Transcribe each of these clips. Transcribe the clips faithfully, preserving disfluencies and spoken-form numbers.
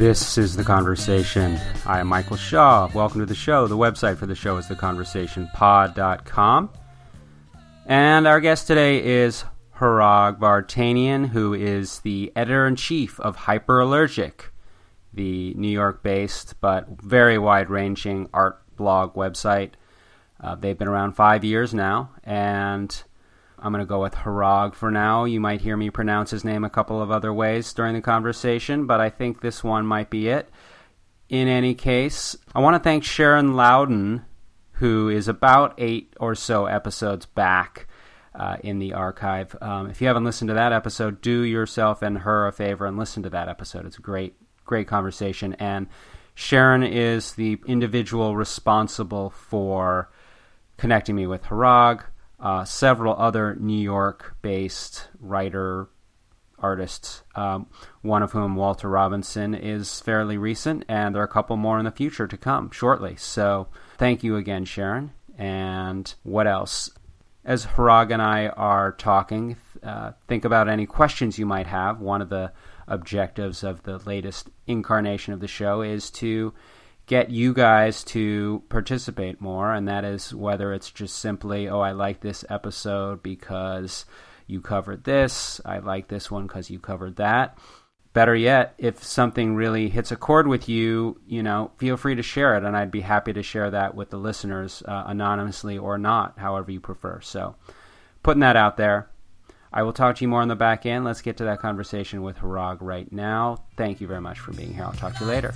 This is The Conversation. I am Michael Shaw. Welcome to the show. The website for the show is the conversation pod dot com. And our guest today is Harag Vartanian, who is the editor-in-chief of Hyperallergic, the New York-based but very wide-ranging art blog website. Uh, they've been around five years now, and I'm going to go with Harag for now. You might hear me pronounce his name a couple of other ways during the conversation, but I think this one might be it. In any case, I want to thank Sharon Loudon, who is about eight or so episodes back uh, in the archive. Um, if you haven't listened to that episode, do yourself and her a favor and listen to that episode. It's a great, great conversation. And Sharon is the individual responsible for connecting me with Harag. Uh, several other New York-based writer artists, um, one of whom, Walter Robinson, is fairly recent, and there are a couple more in the future to come shortly. So thank you again, Sharon. And what else? As Harag and I are talking, uh, think about any questions you might have. One of the objectives of the latest incarnation of the show is to get you guys to participate more, and that is whether it's just simply, oh, I like this episode because you covered this, I like this one because you covered that. Better yet, if something really hits a chord with you, you know, feel free to share it, and I'd be happy to share that with the listeners, uh, anonymously or not, however you prefer. So, putting that out there. I will talk to you more on the back end. Let's get to that conversation with Harag right now. Thank you very much for being here. I'll talk to you later.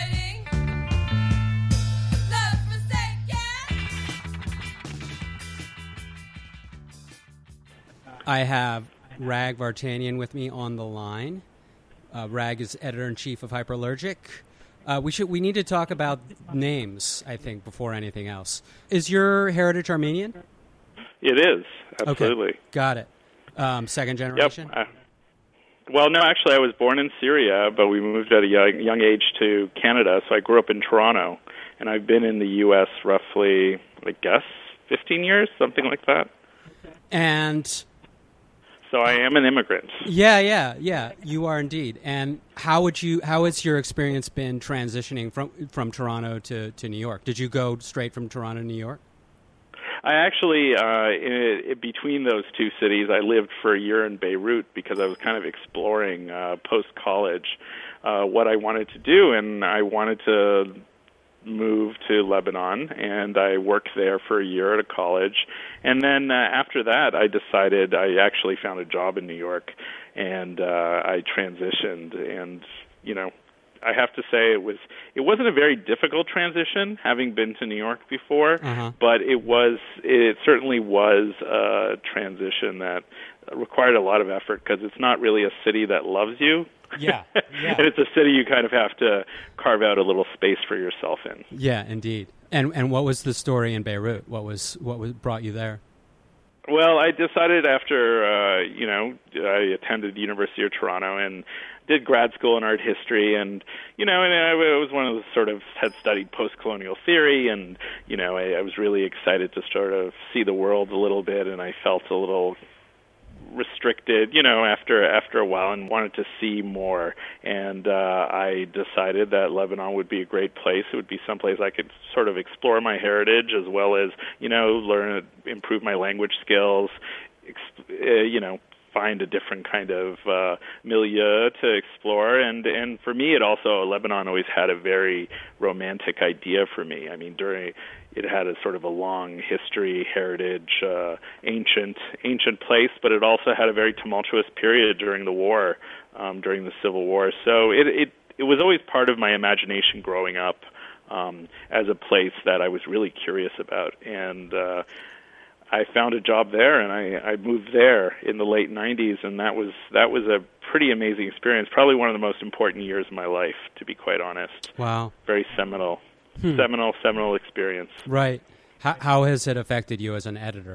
I have Rag Vartanian with me on the line. Uh, Rag is editor-in-chief of Hyperallergic. Uh, we should we need to talk about names, I think, before anything else. Is your heritage Armenian? It is, absolutely. Okay, got it. Um, second generation? Yep. Uh, well, no, actually, I was born in Syria, but we moved at a young, young age to Canada, so I grew up in Toronto, and I've been in the U S roughly, I guess, fifteen years, something like that. And so I am an immigrant. Yeah, yeah, yeah. You are indeed. And how would you? How has your experience been transitioning from from Toronto to, to New York? Did you go straight from Toronto to New York? I actually, uh, in, in between those two cities, I lived for a year in Beirut because I was kind of exploring uh, post college uh, what I wanted to do, and I wanted to moved to Lebanon, and I worked there for a year at a college. And then uh, after that, I decided I actually found a job in New York, and uh, I transitioned. And, you know, I have to say it was it wasn't a very difficult transition, having been to New York before, uh-huh. but it was it certainly was a transition that required a lot of effort because it's not really a city that loves you. Yeah, yeah. And it's a city you kind of have to carve out a little space for yourself in. Yeah, indeed. And and what was the story in Beirut? What was what was brought you there? Well, I decided after uh, you know I attended the University of Toronto and did grad school in art history, and you know, and I was one of the sort of had studied post-colonial theory, and you know, I, I was really excited to sort of see the world a little bit, and I felt a little restricted, you know, after after a while, and wanted to see more. And uh, I decided that Lebanon would be a great place. It would be someplace I could sort of explore my heritage as well as, you know, learn, improve my language skills, exp- uh, you know, find a different kind of uh, milieu to explore. And, and for me, it also, Lebanon always had a very romantic idea for me. I mean, during it had a sort of a long history, heritage, uh, ancient ancient place, but it also had a very tumultuous period during the war, um, during the Civil War. So it, it, it was always part of my imagination growing up um, as a place that I was really curious about. And uh, I found a job there, and I, I moved there in the late nineties, and that was that was a pretty amazing experience, probably one of the most important years of my life, to be quite honest. Wow. Very seminal. Hmm. Seminal, seminal experience. Right. How, how has it affected you as an editor?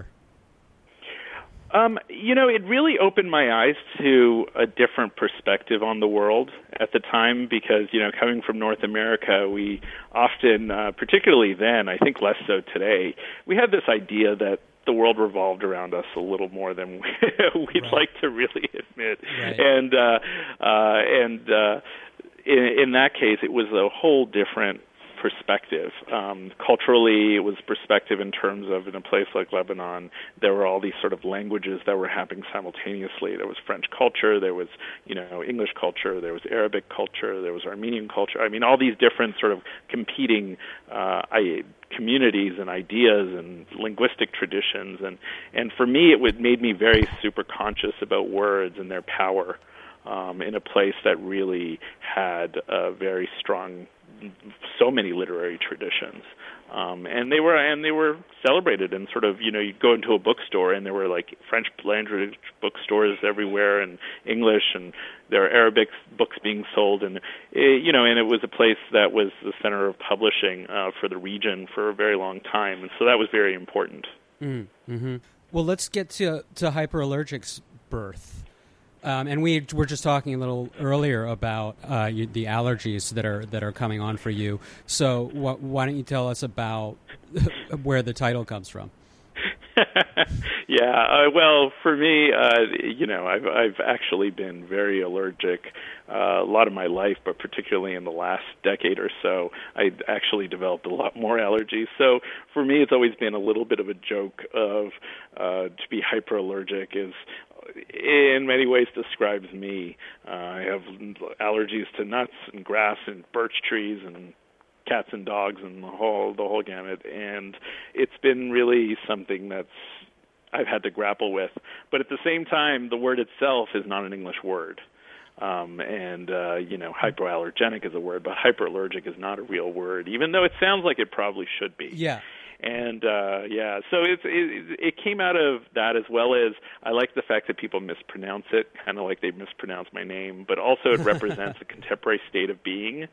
Um, you know, it really opened my eyes to a different perspective on the world at the time because, you know, coming from North America, we often, uh, particularly then, I think less so today, we had this idea that the world revolved around us a little more than we'd right. like to really admit. Right. And, uh, uh, and, uh, in, in that case, it was a whole different perspective. Um, culturally, it was perspective in terms of, in a place like Lebanon, there were all these sort of languages that were happening simultaneously. There was French culture, there was, you know, English culture, there was Arabic culture, there was Armenian culture. I mean, all these different sort of competing uh, I, communities and ideas and linguistic traditions. And, and for me, it would, made me very super conscious about words and their power um, in a place that really had a very strong so many literary traditions, um, and they were and they were celebrated. And sort of, you know, you'd go into a bookstore and there were like French language bookstores everywhere, and English, and there are Arabic books being sold, and it, you know, and it was a place that was the center of publishing uh, for the region for a very long time, and so that was very important. Mm-hmm. Well, let's get to to Hyperallergic's birth. Um, and we were just talking a little earlier about uh, you, the allergies that are that are coming on for you. So wh- why don't you tell us about where the title comes from? yeah, uh, well, for me, uh, you know, I've I've actually been very allergic uh, a lot of my life, but particularly in the last decade or so, I actually developed a lot more allergies. So for me, it's always been a little bit of a joke of uh, to be hyperallergic is, in many ways, describes me. Uh, I have allergies to nuts and grass and birch trees and cats and dogs and the whole the whole gamut, and it's been really something that's I've had to grapple with. But at the same time, the word itself is not an English word. Um, and, uh, you know, hypoallergenic is a word, but hyperallergic is not a real word, even though it sounds like it probably should be. Yeah. And, uh, yeah, so it's, it, it came out of that, as well as I like the fact that people mispronounce it, kind of like they mispronounce my name, but also it represents a contemporary state of being,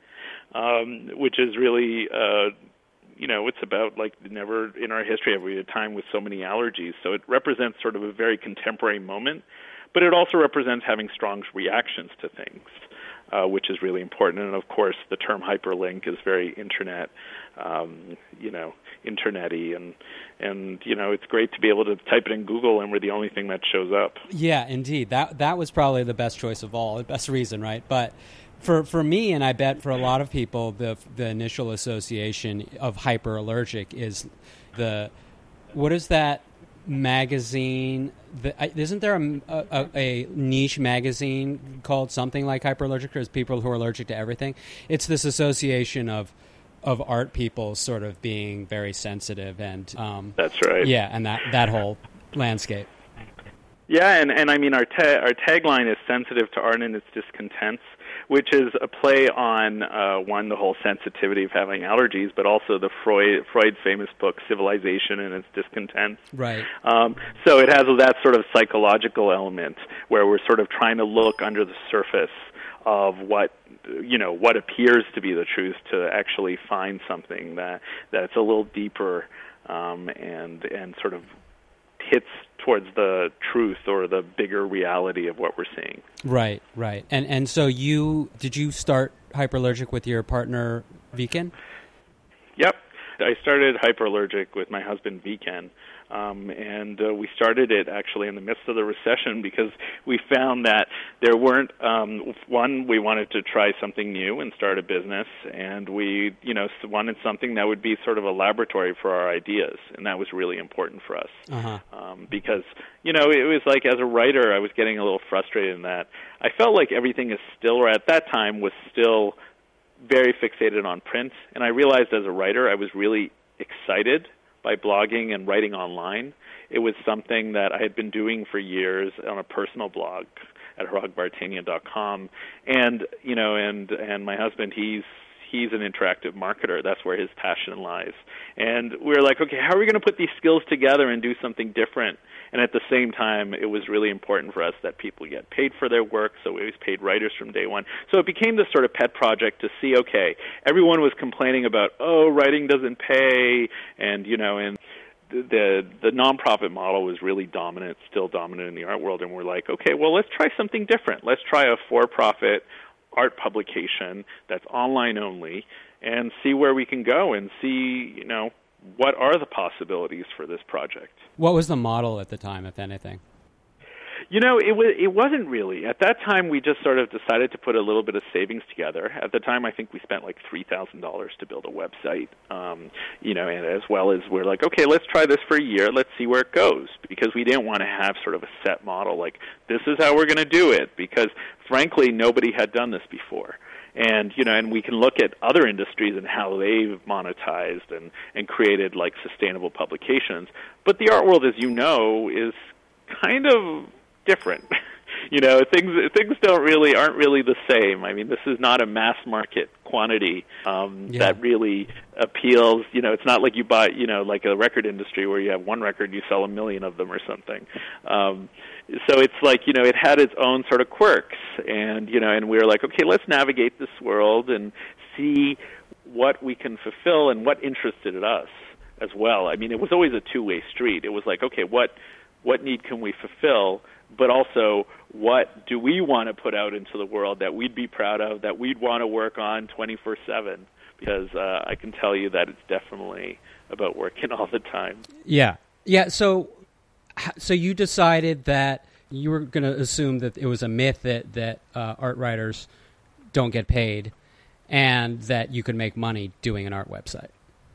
um, which is really, uh, you know, it's about, like, never in our history have we had a time with so many allergies. So it represents sort of a very contemporary moment, but it also represents having strong reactions to things, uh, which is really important. And, of course, the term hyperlink is very internet, um, you know, internet-y. And, and, you know, it's great to be able to type it in Google and we're the only thing that shows up. Yeah, indeed. That that was probably the best choice of all, the best reason, right? But for for me, and I bet for a lot of people, the the initial association of hyperallergic is the, what is that magazine? The, isn't there a, a, a niche magazine called something like Hyperallergic? There's people who are allergic to everything. It's this association of of art people sort of being very sensitive, and um, that's right. Yeah, and that, that whole landscape. Yeah, and, and I mean our ta- our tagline is sensitive to art and its discontents, which is a play on, uh, one, the whole sensitivity of having allergies, but also the Freud Freud's famous book, Civilization and Its Discontents. Right. Um, so it has that sort of psychological element where we're sort of trying to look under the surface of what, you know, what appears to be the truth to actually find something that that's a little deeper um, and and sort of hits towards the truth or the bigger reality of what we're seeing. Right, right. And and so you, did you start Hyperallergic with your partner, Viken? Yep. I started Hyperallergic with my husband, Viken. Um, and uh, we started it actually in the midst of the recession because we found that there weren't, um, one, we wanted to try something new and start a business, and we, you know, wanted something that would be sort of a laboratory for our ideas, and that was really important for us. Uh-huh. Um, because, you know, it was like as a writer, I was getting a little frustrated in that I felt like everything is still, or at that time, was still very fixated on print, and I realized as a writer I was really excited by blogging and writing online. It was something that I had been doing for years on a personal blog at harag vartanian dot com. And, you know, and, and my husband, he's he's an interactive marketer. That's where his passion lies. And we were like, okay, how are we going to put these skills together and do something different? And at the same time, it was really important for us that people get paid for their work, so we always paid writers from day one. So it became this sort of pet project to see, okay, everyone was complaining about, oh, writing doesn't pay, and, you know, and the the nonprofit model was really dominant, still dominant in the art world, and we're like, okay, well, let's try something different. Let's try a for-profit art publication that's online only and see where we can go and see, you know, what are the possibilities for this project. What was the model at the time, if anything? You know, it was it wasn't really. At that time, we just sort of decided to put a little bit of savings together. At the time, I think we spent like three thousand dollars to build a website. Um, you know, and as well as we're like, okay, let's try this for a year. Let's see where it goes, because we didn't want to have sort of a set model like this is how we're going to do it. Because frankly, nobody had done this before. And you know, and we can look at other industries and how they've monetized and and created like sustainable publications. But the art world, as you know, is kind of different. You know, things things don't really aren't really the same. I mean, this is not a mass market quantity um, yeah. that really appeals. You know, it's not like you buy, you know, like a record industry where you have one record and you sell a million of them or something. Um, so it's like, you know, it had its own sort of quirks, and you know, and we were like, okay, let's navigate this world and see what we can fulfill and what interested us as well. I mean, it was always a two-way street. It was like, okay, what what need can we fulfill? But also, what do we want to put out into the world that we'd be proud of, that we'd want to work on twenty-four seven? Because uh, I can tell you that it's definitely about working all the time. Yeah. Yeah, so so you decided that you were going to assume that it was a myth that, that uh, art writers don't get paid and that you could make money doing an art website.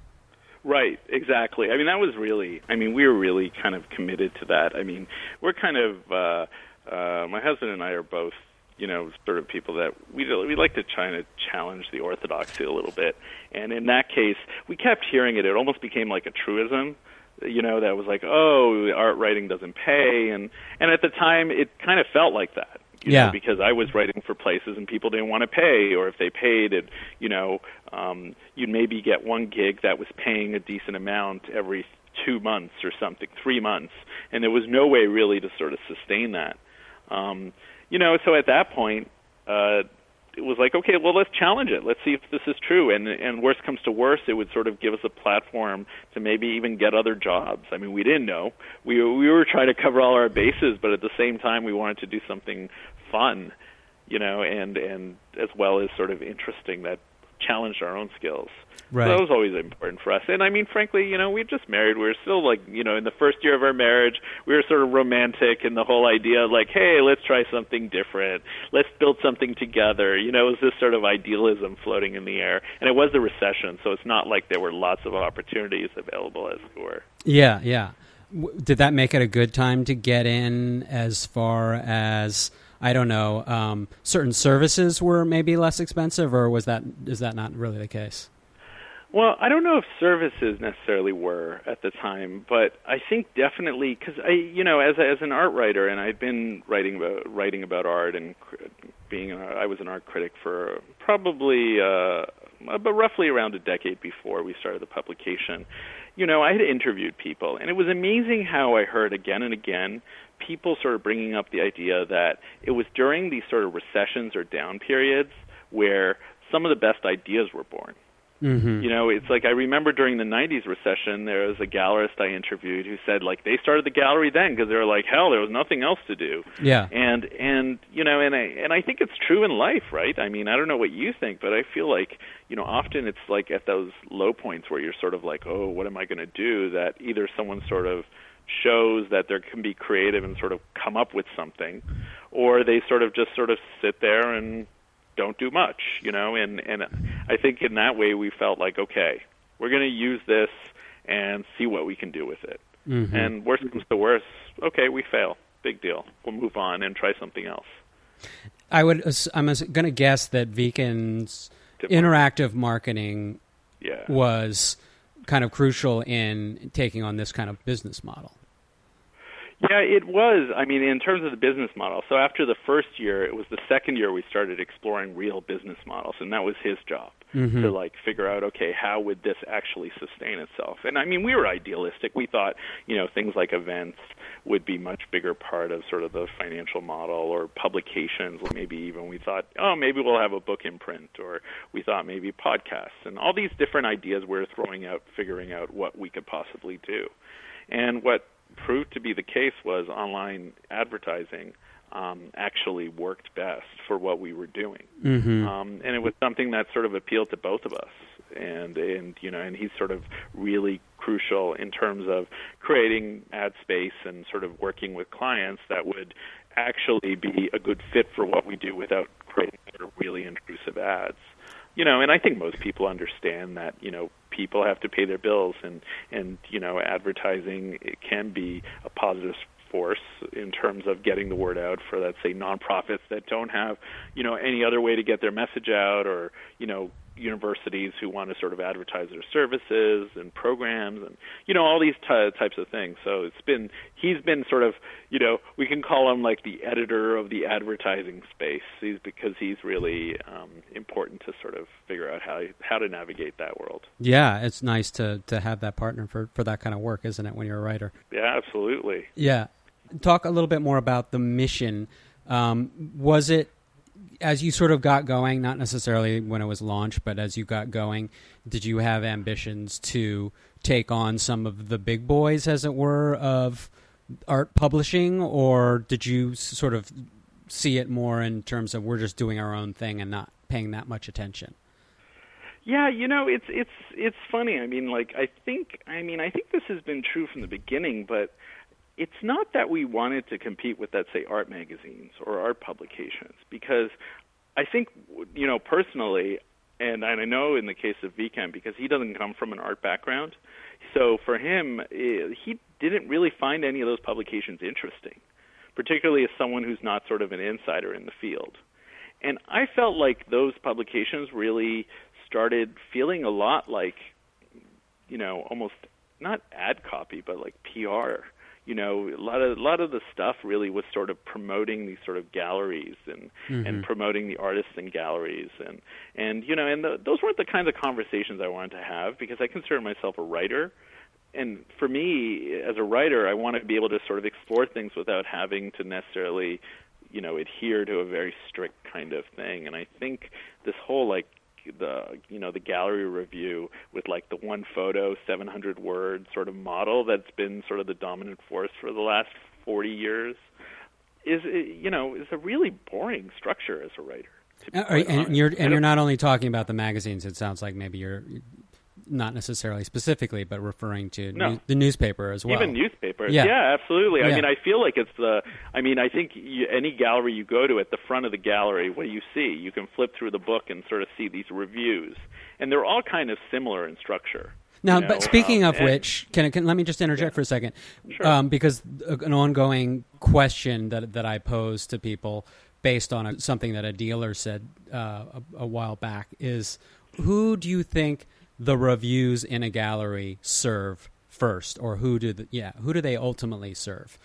Right, exactly. I mean, that was really, I mean, we were really kind of committed to that. I mean, we're kind of, uh, uh, my husband and I are both, you know, sort of people that we we like to try to challenge the orthodoxy a little bit. And in that case, we kept hearing it. It almost became like a truism, you know, that was like, oh, art writing doesn't pay. And, and at the time, it kind of felt like that. You yeah. know, because I was writing for places and people didn't want to pay, or if they paid, it, you know, um, you'd maybe get one gig that was paying a decent amount every two months or something, three months, and there was no way really to sort of sustain that. Um, you know, so at that point, uh, it was like, okay, well, let's challenge it. Let's see if this is true. And and worst comes to worst, it would sort of give us a platform to maybe even get other jobs. I mean, we didn't know. We we were trying to cover all our bases, but at the same time, we wanted to do something fun, you know, and, and as well as sort of interesting that challenged our own skills. Right. So that was always important for us. And I mean, frankly, you know, we just married. We were still like, you know, in the first year of our marriage, we were sort of romantic in the whole idea of like, hey, let's try something different. Let's build something together. You know, it was this sort of idealism floating in the air. And it was the recession, so it's not like there were lots of opportunities available as it were. Yeah, yeah. W- did that make it a good time to get in as far as, I don't know, um, certain services were maybe less expensive, or was that is that not really the case? Well, I don't know if services necessarily were at the time, but I think definitely because I, you know, as a, as an art writer, and I'd been writing about writing about art and being, a, I was an art critic for probably, uh, but roughly around a decade before we started the publication. You know, I had interviewed people, and it was amazing how I heard again and again people sort of bringing up the idea that it was during these sort of recessions or down periods where some of the best ideas were born. Mm-hmm. You know, it's like I remember during the nineties recession, there was a gallerist I interviewed who said, like, they started the gallery then because they were like, hell, there was nothing else to do. Yeah. And, and you know, and I, and I think it's true in life, right? I mean, I don't know what you think, but I feel like, you know, often it's like at those low points where you're sort of like, oh, what am I going to do? That either someone sort of shows that there can be creative and sort of come up with something, or they sort of just sort of sit there and don't do much, you know, and, and I think in that way we felt like, okay, we're going to use this and see what we can do with it. Mm-hmm. And worst comes to worst, okay, we fail. Big deal. We'll move on and try something else. I would, I'm going to guess that Viken's interactive marketing yeah. was kind of crucial in taking on this kind of business model. Yeah, it was. I mean, in terms of the business model. So after the first year, it was the second year we started exploring real business models, and that was his job mm-hmm. to like figure out, okay, how would this actually sustain itself? And I mean, we were idealistic. We thought, you know, things like events would be much bigger part of sort of the financial model, or publications, or maybe even we thought, oh, maybe we'll have a book in print, or we thought maybe podcasts, and all these different ideas we were throwing out, figuring out what we could possibly do. And what proved to be the case was online advertising um, actually worked best for what we were doing, mm-hmm. um, and it was something that sort of appealed to both of us. And and you know, and he sort of really crucial in terms of creating ad space and sort of working with clients that would actually be a good fit for what we do without creating sort of really intrusive ads. You know, and I think most people understand that, you know, people have to pay their bills, and, and you know, advertising, it can be a positive force in terms of getting the word out for, let's say, nonprofits that don't have, you know, any other way to get their message out, or, you know, universities who want to sort of advertise their services and programs and, you know, all these t- types of things. So it's been, he's been sort of, you know, we can call him like the editor of the advertising space. He's, because he's really um, important to sort of figure out how how to navigate that world. Yeah, it's nice to, to have that partner for, for that kind of work, isn't it, when you're a writer? Yeah, absolutely. Yeah. Talk a little bit more about the mission. Um, was it, as you sort of got going, not necessarily when it was launched, but as you got going, did you have ambitions to take on some of the big boys, as it were, of art publishing, or did you sort of see it more in terms of we're just doing our own thing and not paying that much attention? Yeah, you know, it's it's it's funny. I mean, like I think I mean I think this has been true from the beginning, but it's not that we wanted to compete with, let's say, art magazines or art publications, because I think, you know, personally, and, and I know in the case of Viken, because he doesn't come from an art background, so for him, he didn't really find any of those publications interesting, particularly as someone who's not sort of an insider in the field. And I felt like those publications really started feeling a lot like, you know, almost not ad copy, but like P R. You know, a lot of a lot of the stuff really was sort of promoting these sort of galleries and mm-hmm. and promoting the artists in galleries, and and you know, and the, those weren't the kinds of conversations I wanted to have, because I consider myself a writer, and for me as a writer, I want to be able to sort of explore things without having to necessarily, you know, adhere to a very strict kind of thing. And I think this whole like the you know the gallery review with like the one photo, seven hundred word sort of model that's been sort of the dominant force for the last forty years is, you know, is a really boring structure as a writer. Uh, and you're and you're not only talking about the magazines. It sounds like maybe you're not necessarily specifically, but referring to no. new, the newspaper as well. Even newspapers, yeah, yeah absolutely. Yeah. I mean, I feel like it's the. I mean, I think you, any gallery you go to, at the front of the gallery, what do you see? You can flip through the book and sort of see these reviews, and they're all kind of similar in structure. Now, you know? but speaking um, of which, can, can let me just interject yeah. for a second, sure. um, because an ongoing question that that I pose to people based on a, something that a dealer said uh, a, a while back is, who do you think the reviews in a gallery serve first, or who do the, yeah who do they ultimately serve?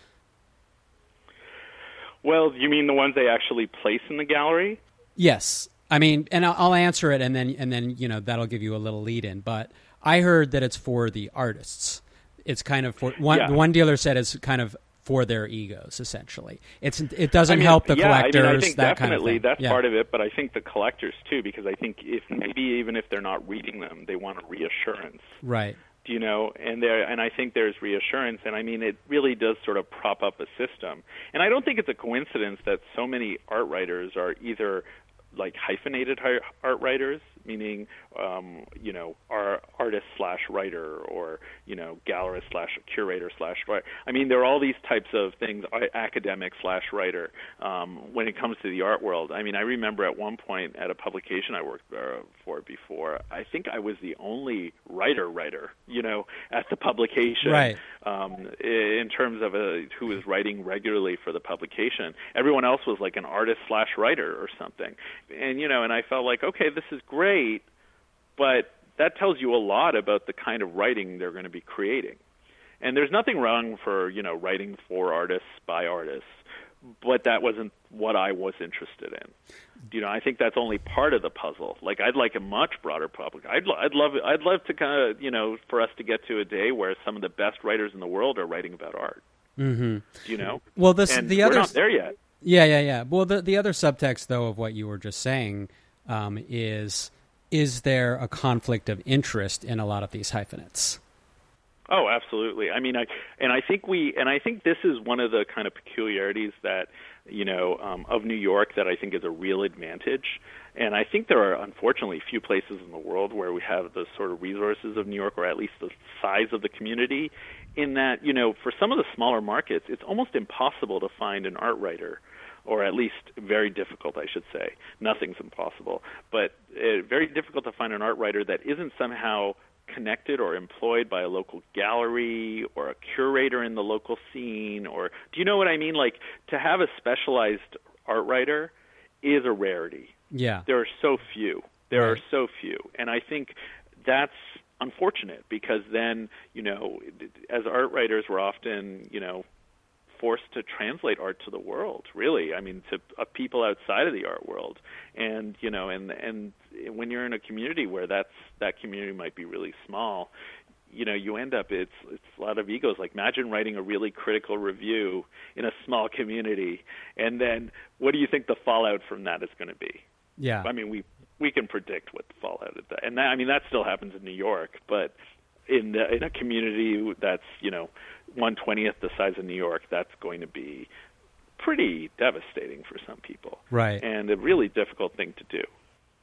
Well, you mean the ones they actually place in the gallery? Yes, I mean, and I'll, I'll answer it, and then and then you know that'll give you a little lead in. But I heard that it's for the artists. It's kind of for one. Yeah. One dealer said it's kind of for their egos, essentially. It's it doesn't I mean, help the yeah, collectors. I mean, I think that definitely kind of thing. that's yeah. part of it, but I think the collectors too, because I think if maybe even if they're not reading them, they want a reassurance. Right. You know, and there, and I think there's reassurance, and I mean, it really does sort of prop up a system. And I don't think it's a coincidence that so many art writers are either like hyphenated art writers, meaning, um, you know, are artist slash writer, or, you know, gallerist slash curator slash writer. I mean, there are all these types of things, academic slash writer, um, when it comes to the art world. I mean, I remember at one point at a publication I worked uh, for before, I think I was the only writer writer, you know, at the publication. Right. Um, in terms of a, who was writing regularly for the publication. Everyone else was like an artist slash writer or something. And, you know, and I felt like, okay, this is great, but that tells you a lot about the kind of writing they're going to be creating. And there's nothing wrong for, you know, writing for artists by artists, but that wasn't what I was interested in. You know, I think that's only part of the puzzle. Like, I'd like a much broader public. I'd, I'd love, I'd love to kind of, you know, for us to get to a day where some of the best writers in the world are writing about art. Mm-hmm. You know, well, this and the we're other not there yet. Yeah, yeah, yeah. Well, the the other subtext, though, of what you were just saying um, is, is there a conflict of interest in a lot of these hyphenates? Oh, absolutely. I mean, I and I think we and I think this is one of the kind of peculiarities that you know um, of New York that I think is a real advantage. And I think there are unfortunately few places in the world where we have the sort of resources of New York, or at least the size of the community. In that, you know, for some of the smaller markets, it's almost impossible to find an art writer, or at least very difficult, I should say. Nothing's impossible, but uh, very difficult to find an art writer that isn't somehow connected or employed by a local gallery or a curator in the local scene. Or do you know what I mean? Like, to have a specialized art writer is a rarity. Yeah. There are so few. There Right. are so few. And I think that's unfortunate, because then, you know, as art writers, we're often, you know, forced to translate art to the world, really. I mean, to uh, people outside of the art world. And, you know, and and when you're in a community where that's that community might be really small, you know, you end up, it's it's a lot of egos. Like, imagine writing a really critical review in a small community, and then what do you think the fallout from that is going to be? Yeah. I mean, we we can predict what the fallout of that, and that, I mean, that still happens in New York, but in the, in a community that's, you know, one twentieth the size of New York, that's going to be pretty devastating for some people, Right. and a really difficult thing to do.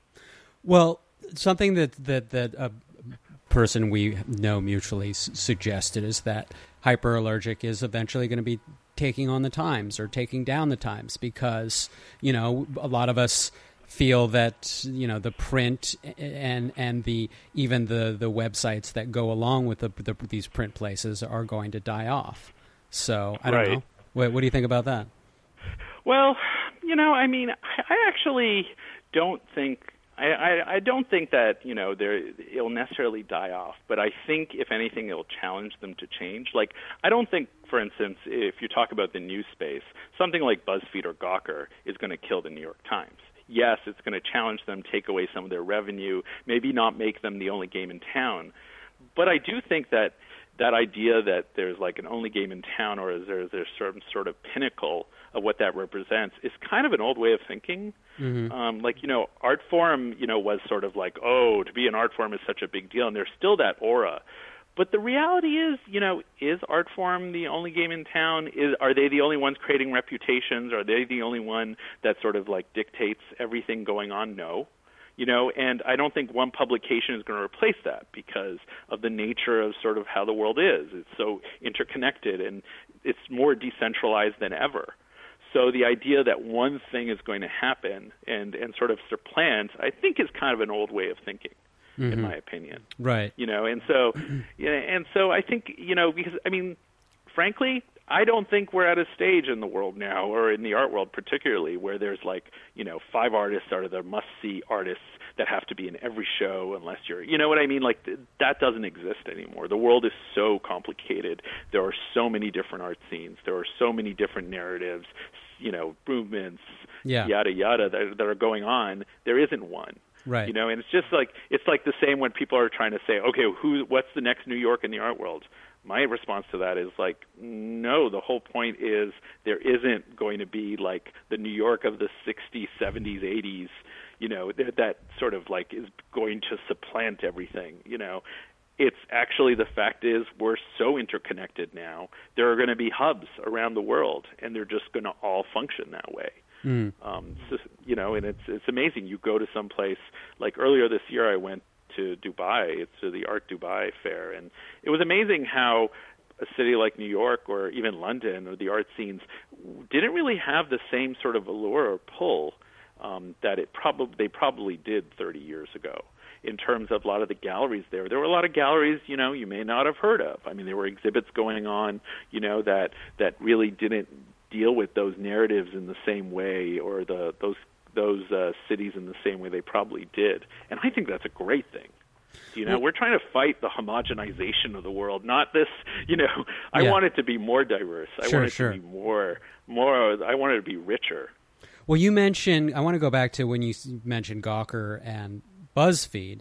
Well, something that that that a person we know mutually s- suggested is that Hyperallergic is eventually going to be taking on the Times or taking down the Times, because, you know, a lot of us feel that, you know, the print and and the even the, the websites that go along with the, the these print places are going to die off. So I don't Right. know. What, what do you think about that? Well, you know, I mean, I I actually don't think I, I, I don't think that, you know, there it'll necessarily die off, but I think if anything, it'll challenge them to change. Like, I don't think, for instance, if you talk about the news space, something like BuzzFeed or Gawker is going to kill the New York Times. Yes, it's going to challenge them, take away some of their revenue, maybe not make them the only game in town. But I do think that that idea that there's like an only game in town, or is there there's some sort of pinnacle of what that represents, is kind of an old way of thinking. Mm-hmm. Um, like, you know, Artforum, you know, was sort of like, oh, to be an Artforum is such a big deal, and there's still that aura. But the reality is, you know, is Artforum the only game in town? Is are they the only ones creating reputations? Are they the only one that sort of like dictates everything going on? No. You know, and I don't think one publication is going to replace that, because of the nature of sort of how the world is. It's so interconnected, and it's more decentralized than ever. So the idea that one thing is going to happen and, and sort of supplant, I think, is kind of an old way of thinking, mm-hmm. in my opinion. Right. You know, and so, yeah, and so I think, you know, because, I mean, frankly, I don't think we're at a stage in the world now, or in the art world particularly, where there's like, you know, five artists are the must-see artists that have to be in every show unless you're, you know what I mean? Like, th- that doesn't exist anymore. The world is so complicated. There are so many different art scenes. There are so many different narratives, you know, movements, yeah. yada, yada, that, that are going on. There isn't one. Right. You know, and it's just like, it's like the same when people are trying to say, okay, who, what's the next New York in the art world? My response to that is like, no, the whole point is there isn't going to be like the New York of the sixties, seventies, eighties, you know, that, that sort of like is going to supplant everything, you know. It's actually, the fact is, we're so interconnected now. There are going to be hubs around the world, and they're just going to all function that way. Mm. Um, so, you know, and it's it's amazing. You go to some place, like earlier this year I went to Dubai, to the Art Dubai Fair, and it was amazing how a city like New York or even London or the art scenes didn't really have the same sort of allure or pull um, that it probably they probably did thirty years ago. In terms of a lot of the galleries there, there were a lot of galleries, you know, you may not have heard of. I mean, there were exhibits going on, you know, that that really didn't deal with those narratives in the same way, or the those those uh, cities in the same way they probably did. And I think that's a great thing. You know, well, we're trying to fight the homogenization of the world, not this, you know, I yeah. want it to be more diverse. I sure, want it sure. to be more, more, I want it to be richer. Well, you mentioned, I want to go back to when you mentioned Gawker and BuzzFeed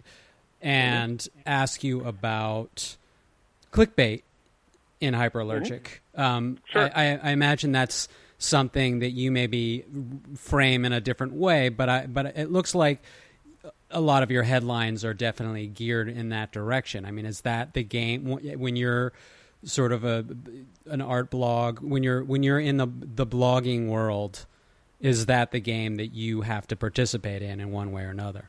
and mm-hmm. ask you about clickbait in Hyperallergic. Mm-hmm. Um, sure. I, I imagine that's something that you maybe frame in a different way, but I, but it looks like a lot of your headlines are definitely geared in that direction. I mean, is that the game when you're sort of a an art blog, when you're when you're in the the blogging world, is that the game that you have to participate in in one way or another?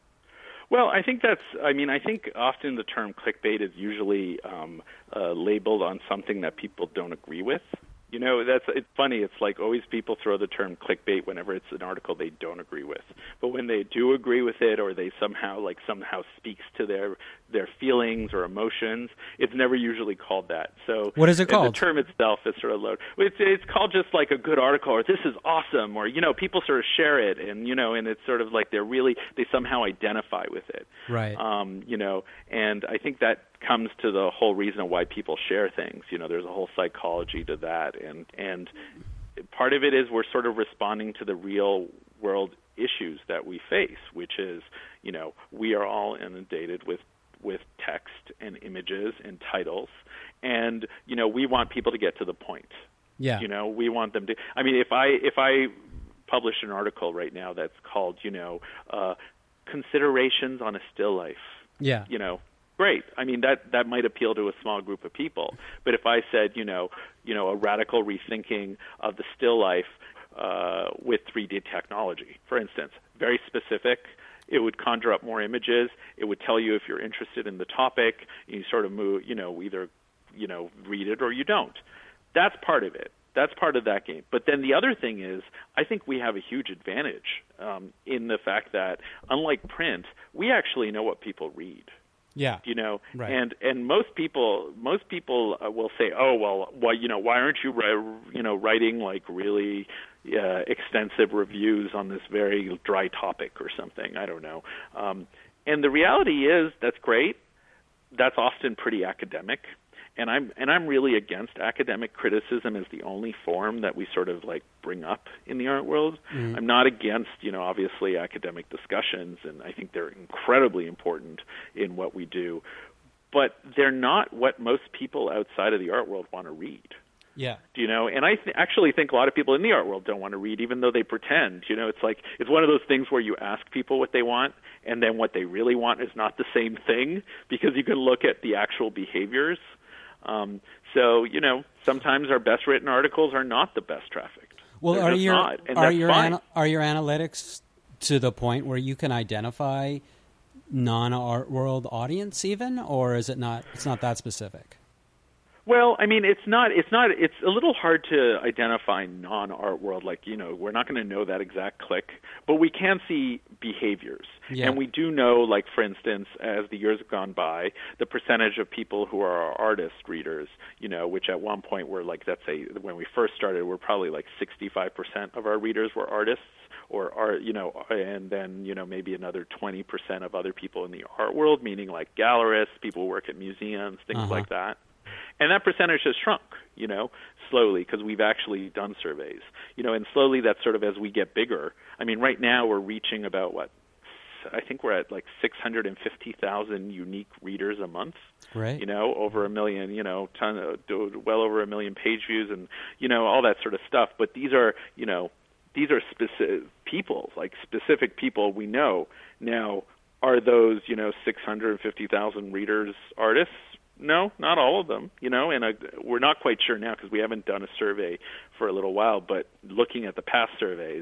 Well, I think that's, I mean, I think often the term clickbait is usually um, uh, labeled on something that people don't agree with. You know, that's it's funny. It's like always people throw the term clickbait whenever it's an article they don't agree with. But when they do agree with it, or they somehow like somehow speaks to their their feelings or emotions, it's never usually called that. So what is it called? The term itself is sort of low. It's it's called just like a good article, or this is awesome, or you know, people sort of share it, and you know, and it's sort of like they're really they somehow identify with it. Right. Um, you know, and I think that comes to the whole reason why people share things. You know, there's a whole psychology to that, and and part of it is we're sort of responding to the real world issues that we face, which is, you know, we are all inundated with with text and images and titles, and you know, we want people to get to the point. Yeah. You know, we want them to. I mean, if I if I publish an article right now that's called, you know, uh, considerations on a still life. Yeah. You know. Great. I mean, that, that might appeal to a small group of people. But if I said, you know, you know, a radical rethinking of the still life uh, with three D technology, for instance, very specific, it would conjure up more images. It would tell you if you're interested in the topic. You sort of move, you know, either, you know, read it or you don't. That's part of it. That's part of that game. But then the other thing is, I think we have a huge advantage um, in the fact that, unlike print, we actually know what people read. Yeah, you know, right. and and most people most people uh, will say, oh well, why you know why aren't you you know writing like really uh, extensive reviews on this very dry topic or something? I don't know. Um, and the reality is that's great. That's often pretty academic. And I'm and I'm really against academic criticism as the only form that we sort of like bring up in the art world. Mm-hmm. I'm not against, you know, obviously academic discussions, and I think they're incredibly important in what we do. But they're not what most people outside of the art world want to read. Yeah. You know, and I th- actually think a lot of people in the art world don't want to read, even though they pretend. You know, it's like it's one of those things where you ask people what they want, and then what they really want is not the same thing, because you can look at the actual behaviors. Um, so, you know, sometimes our best written articles are not the best trafficked. Well, They're are just your not, and are that's your fine. ana- are your analytics to the point where you can identify non-art world audience even, or is it not? It's not that specific. Well, I mean, it's not. It's not. It's a little hard to identify non-art world. Like, you know, we're not going to know that exact click, but we can see behaviors, yeah. and we do know. Like, for instance, as the years have gone by, the percentage of people who are artist readers, you know, which at one point were like, let's say, when we first started, we're probably like sixty-five percent of our readers were artists, or art, you know, and then you know maybe another twenty percent of other people in the art world, meaning like gallerists, people who work at museums, things uh-huh. like that. And that percentage has shrunk, you know, slowly, because we've actually done surveys. You know, and slowly that's sort of as we get bigger. I mean, right now we're reaching about, what, I think we're at like six hundred fifty thousand unique readers a month. Right. You know, over a million, you know, ton of, well over a million page views and, you know, all that sort of stuff. But these are, you know, these are specific people, like specific people we know. Now, are those, you know, six hundred fifty thousand readers artists? No, not all of them, you know, and uh, we're not quite sure now because we haven't done a survey for a little while, but looking at the past surveys,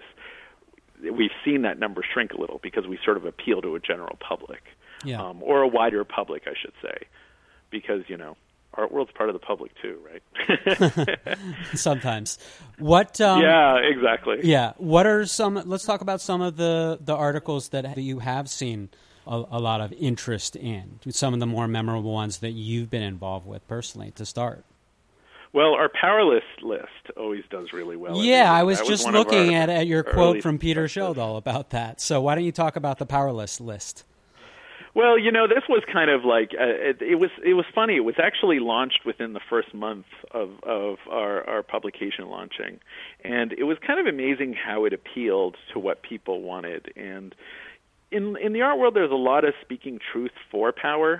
we've seen that number shrink a little because we sort of appeal to a general public, yeah. um, or a wider public, I should say, because, you know, art world's part of the public too, right? Sometimes. What? Um, yeah, exactly. Yeah. What are some, let's talk about some of the, the articles that you have seen A, a lot of interest in, some of the more memorable ones that you've been involved with personally to start. Well, our powerless list always does really well. Yeah, I was that just was looking at, at your quote from Peter successes. Schildall about that. So why don't you talk about the powerless list? Well, you know, this was kind of like uh, it, it was. It was funny. It was actually launched within the first month of of our, our publication launching, and it was kind of amazing how it appealed to what people wanted. And in in the art world, there's a lot of speaking truth for power,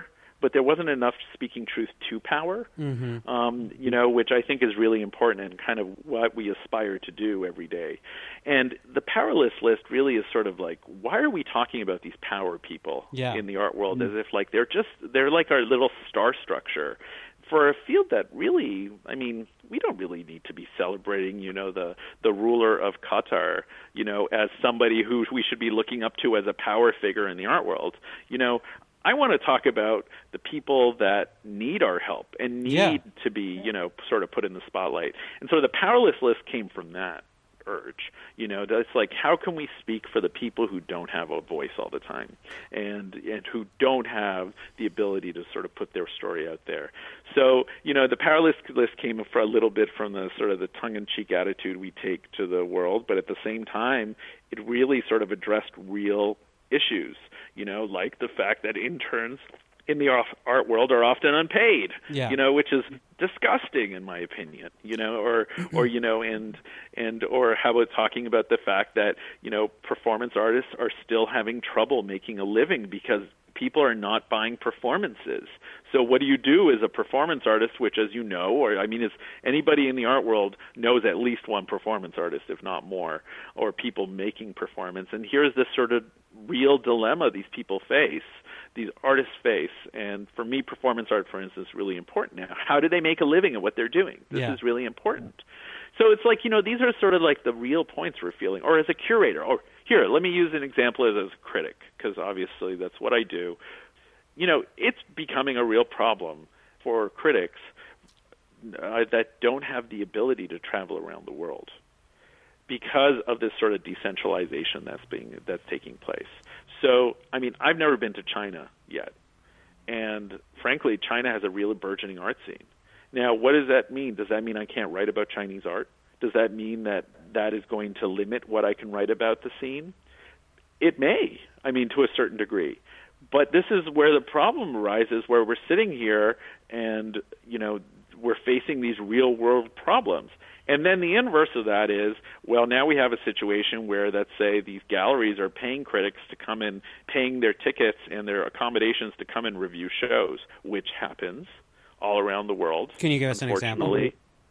but there wasn't enough speaking truth to power, Mm-hmm. um, you know, which I think is really important and kind of what we aspire to do every day. And the powerless list really is sort of like, why are we talking about these power people Yeah. in the art world as if like they're just, they're like our little star structure for a field that really, I mean, we don't really need to be celebrating, you know, the, the ruler of Qatar, you know, as somebody who we should be looking up to as a power figure in the art world. You know, I want to talk about the people that need our help and need Yeah. to be, you know, sort of put in the spotlight. And so the powerless list came from that urge. You know, it's like, how can we speak for the people who don't have a voice all the time and and who don't have the ability to sort of put their story out there? So, you know, the powerless list came for a little bit from the sort of the tongue-in-cheek attitude we take to the world, but at the same time, it really sort of addressed real issues, you know, like the fact that interns in the art world are often unpaid, Yeah. you know, which is disgusting in my opinion, you know, or, or, you know, and, and, or how about talking about the fact that, you know, performance artists are still having trouble making a living because people are not buying performances. So what do you do as a performance artist, which, as you know, or I mean, is anybody in the art world knows at least one performance artist, if not more, or people making performance. And here's this sort of real dilemma these people face, these artists face. And for me, performance art, for instance, is really important now. How do they make a living at what they're doing? This Yeah. is really important. So it's like, you know, these are sort of like the real points we're feeling. Or as a curator, or here, let me use an example as, as a critic, because obviously that's what I do. You know, it's becoming a real problem for critics uh, that don't have the ability to travel around the world because of this sort of decentralization that's being that's taking place. So, I mean, I've never been to China yet, and frankly, China has a really burgeoning art scene. Now, what does that mean? Does that mean I can't write about Chinese art? Does that mean that that is going to limit what I can write about the scene? It may, I mean, to a certain degree. But this is where the problem arises, where we're sitting here and, you know, we're facing these real-world problems. And then the inverse of that is, well, now we have a situation where, let's say, these galleries are paying critics to come in, paying their tickets and their accommodations to come and review shows, which happens all around the world. Can you give us an example?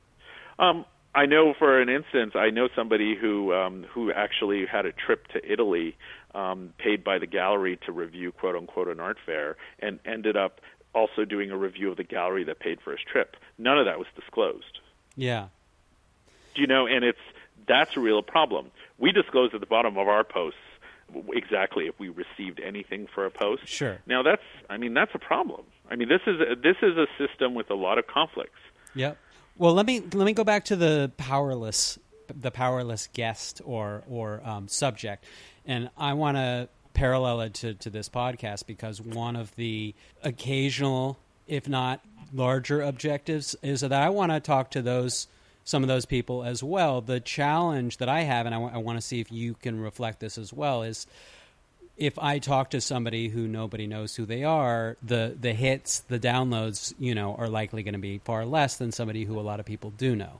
Um, I know, for an instance, I know somebody who um, who actually had a trip to Italy, um, paid by the gallery to review, quote unquote, an art fair, and ended up also doing a review of the gallery that paid for his trip. None of that was disclosed. Yeah. Do you know? And it's that's a real problem. We disclose at the bottom of our posts exactly if we received anything for a post. Sure. Now that's, I mean, that's a problem. I mean, this is a, this is a system with a lot of conflicts. Yep. Well, let me let me go back to the powerless, the powerless guest or or um, subject, and I want to parallel it to, to this podcast because one of the occasional, if not larger, objectives is that I want to talk to those some of those people as well. The challenge that I have, and I, w- I want to see if you can reflect this as well, is if I talk to somebody who nobody knows who they are, the the hits, the downloads, you know, are likely going to be far less than somebody who a lot of people do know.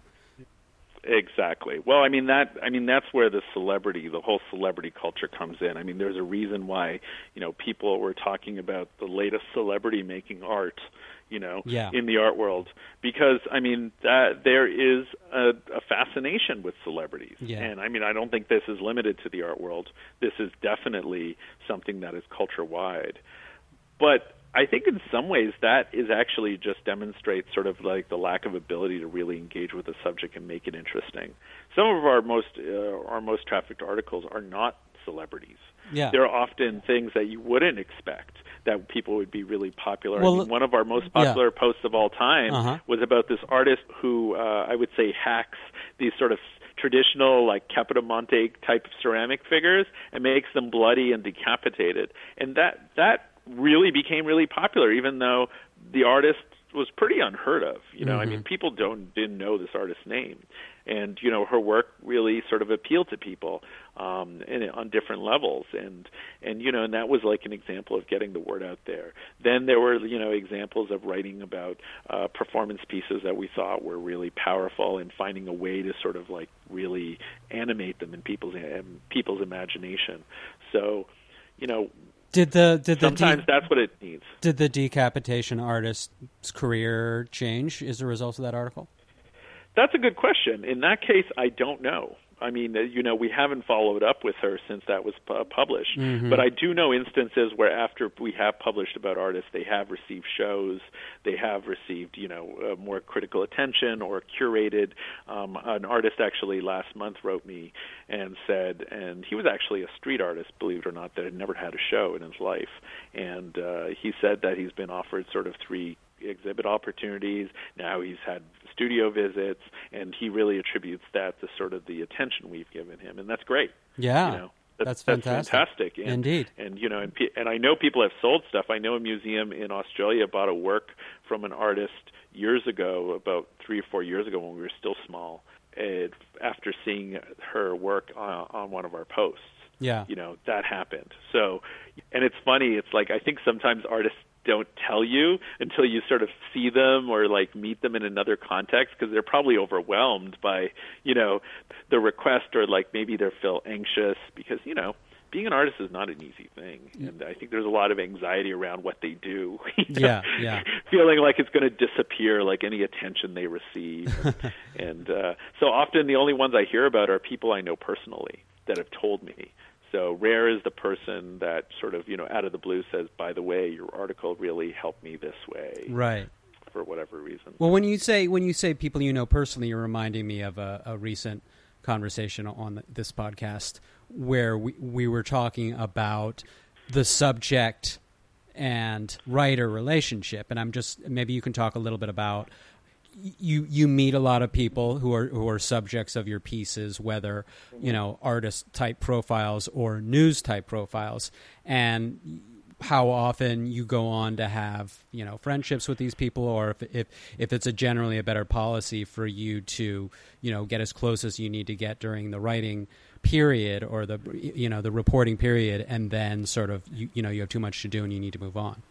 Exactly. Well, I mean that. I mean that's where the celebrity, the whole celebrity culture comes in. I mean, there's a reason why, you know, people were talking about the latest celebrity making art, you know, Yeah. in the art world, because I mean that there is a, a fascination with celebrities, Yeah. and I mean I don't think this is limited to the art world. This is definitely something that is culture wide, but I think in some ways that is actually just demonstrates sort of like the lack of ability to really engage with the subject and make it interesting. Some of our most uh, our most trafficked articles are not celebrities. Yeah. They're often things that you wouldn't expect that people would be really popular. Well, I mean, one of our most popular yeah. posts of all time Uh-huh. was about this artist who uh, I would say hacks these sort of traditional like Capodimonte type ceramic figures and makes them bloody and decapitated. And that that really became really popular, even though the artist was pretty unheard of. You know, mm-hmm. I mean, people don't didn't know this artist's name, and you know, her work really sort of appealed to people um, in, on different levels, and and you know, and that was like an example of getting the word out there. Then there were you know examples of writing about uh, performance pieces that we thought were really powerful and finding a way to sort of like really animate them in people's in people's imagination. So, you know. Did the did the sometimes de- that's what it needs. Did the decapitation artist's career change as a result of that article? That's a good question. In that case, I don't know. I mean, you know, we haven't followed up with her since that was pu- published. Mm-hmm. But I do know instances where after we have published about artists, they have received shows, they have received, you know, uh, more critical attention or curated. Um, an artist actually last month wrote me and said, and he was actually a street artist, believe it or not, that had never had a show in his life. And uh, he said that he's been offered sort of three exhibit opportunities. Now he's had studio visits, and he really attributes that to sort of the attention we've given him, and that's great. Yeah, you know, that's, that's fantastic. That's fantastic. And, Indeed. And you know, and, and I know people have sold stuff. I know a museum in Australia bought a work from an artist years ago, about three or four years ago when we were still small, and after seeing her work on, on one of our posts. Yeah, you know, that happened. So, and it's funny. It's like I think sometimes artists don't tell you until you sort of see them or like meet them in another context, because they're probably overwhelmed by, you know, the request, or like maybe they feel anxious because, you know, being an artist is not an easy thing. And I think there's a lot of anxiety around what they do. You know? Yeah, yeah. Feeling like it's going to disappear, like any attention they receive. And, and uh, so often the only ones I hear about are people I know personally that have told me. So Rare is the person that sort of, you know, out of the blue says, by the way, your article really helped me this way. Right. For whatever reason. Well, when you say when you say people you know personally, you're reminding me of a, a recent conversation on this podcast where we, we were talking about the subject and writer relationship. And I'm just, maybe you can talk a little bit about, you you meet a lot of people who are who are subjects of your pieces, whether, you know, artist type profiles or news type profiles, and how often you go on to have, you know, friendships with these people, or if if if it's a generally a better policy for you to, you know, get as close as you need to get during the writing period or the, you know, the reporting period, and then sort of you, you know, you have too much to do and you need to move on.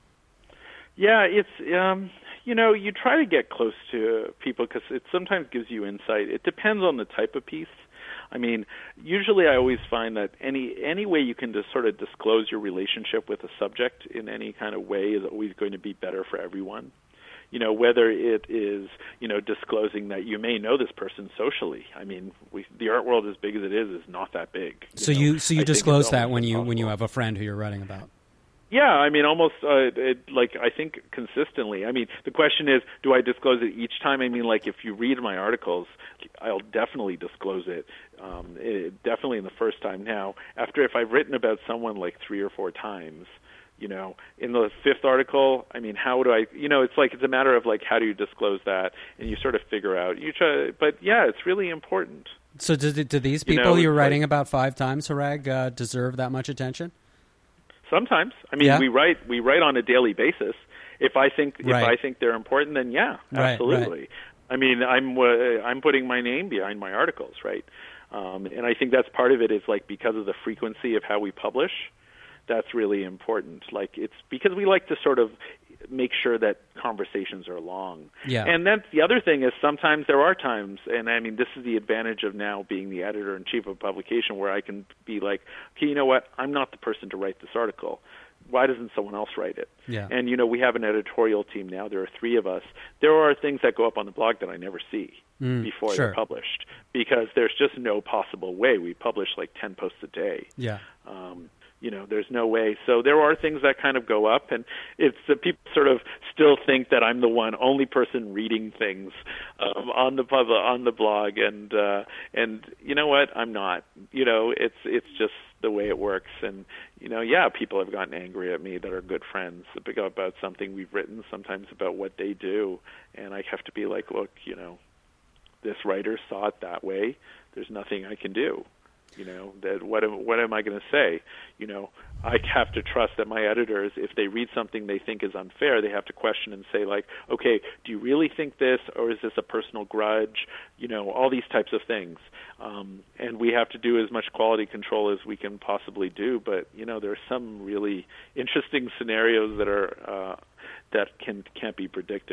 Yeah, it's um you know, you try to get close to people because it sometimes gives you insight. It depends on the type of piece. I mean, usually I always find that any any way you can just sort of disclose your relationship with a subject in any kind of way is always going to be better for everyone. You know, whether it is, you know, disclosing that you may know this person socially. I mean, we, the art world, as big as it is, is not that big. You so know? you so you I disclose that when you possible. when you have a friend who you're writing about. Yeah, I mean, almost uh, it, like I think consistently. I mean, the question is, do I disclose it each time? I mean, like if you read my articles, I'll definitely disclose it. Um, it definitely in the first time. Now, after if I've written about someone like three or four times, you know, in the fifth article, I mean, how do I? You know, it's like it's a matter of like how do you disclose that, and you sort of figure out. You try, but yeah, it's really important. So, do, do these people you know, you're writing like, about five times, Hrag, uh, deserve that much attention? Sometimes. I mean, yeah. we write we write on a daily basis. If I think right. if I think they're important, then yeah, absolutely. Right, right. I mean, I'm uh, I'm putting my name behind my articles, right? Um, and I think that's part of it is like because of the frequency of how we publish, that's really important. Like it's because we like to sort of make sure that conversations are long. Yeah. And then the other thing is sometimes there are times, and I mean, this is the advantage of now being the editor-in-chief of a publication where I can be like, okay, you know what? I'm not the person to write this article. Why doesn't someone else write it? Yeah. And, you know, we have an editorial team now. There are three of us. There are things that go up on the blog that I never see mm, before sure. they're published because there's just no possible way. We publish like ten posts a day. Yeah. Um, You know, there's no way. So there are things that kind of go up, and it's uh, people sort of still think that I'm the one only person reading things um, on the pub, on the blog, and uh, and you know what? I'm not. You know, it's it's just the way it works, and you know, yeah, people have gotten angry at me that are good friends about something we've written, sometimes about what they do, and I have to be like, look, you know, this writer saw it that way. There's nothing I can do. You know, that what am, what am I going to say? You know, I have to trust that my editors, if they read something they think is unfair, they have to question and say, like, okay, do you really think this, or is this a personal grudge? You know, all these types of things. Um, and we have to do as much quality control as we can possibly do. But, you know, there are some really interesting scenarios that are uh, that can, can't be predicted.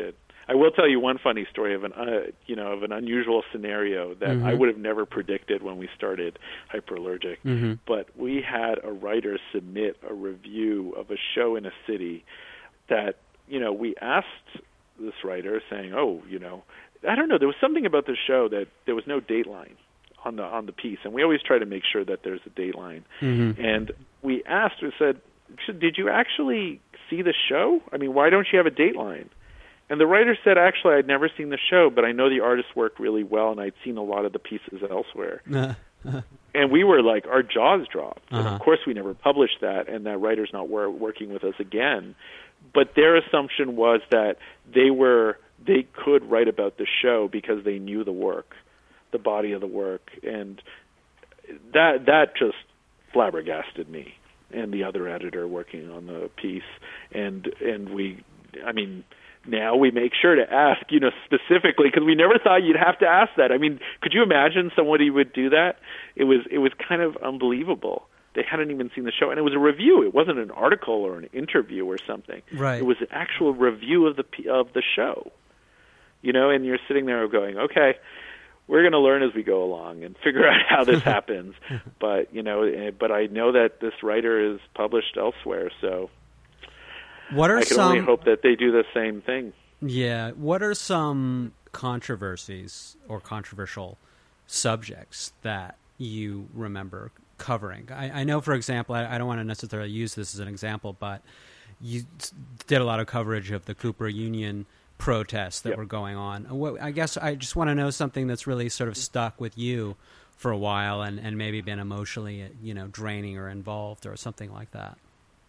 I will tell you one funny story of an uh, you know of an unusual scenario that mm-hmm. I would have never predicted when we started Hyperallergic. Mm-hmm. But we had a writer submit a review of a show in a city that, you know, we asked this writer saying, "Oh, you know, I don't know, there was something about the show that there was no dateline on the on the piece, and we always try to make sure that there's a dateline." Mm-hmm. And we asked, we said, "Did you actually see the show? I mean, why don't you have a dateline?" And the writer said, "Actually, I'd never seen the show, but I know the artist worked really well, and I'd seen a lot of the pieces elsewhere." And we were like, our jaws dropped. Uh-huh. And of course, we never published that, and that writer's not wor- working with us again. But their assumption was that they were they could write about the show because they knew the work, the body of the work, and that that just flabbergasted me and the other editor working on the piece. And and we, I mean, now we make sure to ask, you know, specifically, because we never thought you'd have to ask that. I mean, could you imagine somebody would do that? It was it was kind of unbelievable. They hadn't even seen the show, and it was a review. It wasn't an article or an interview or something. Right. It was an actual review of the of the show. You know, and you're sitting there going, okay, we're going to learn as we go along and figure out how this happens. But, you know, but I know that this writer is published elsewhere, so what are I can some... only hope that they do the same thing. Yeah. What are some controversies or controversial subjects that you remember covering? I, I know, for example, I, I don't want to necessarily use this as an example, but you did a lot of coverage of the Cooper Union protests that yep. were going on. What, I guess I just want to know something that's really sort of stuck with you for a while and, and maybe been emotionally, you know, draining or involved or something like that.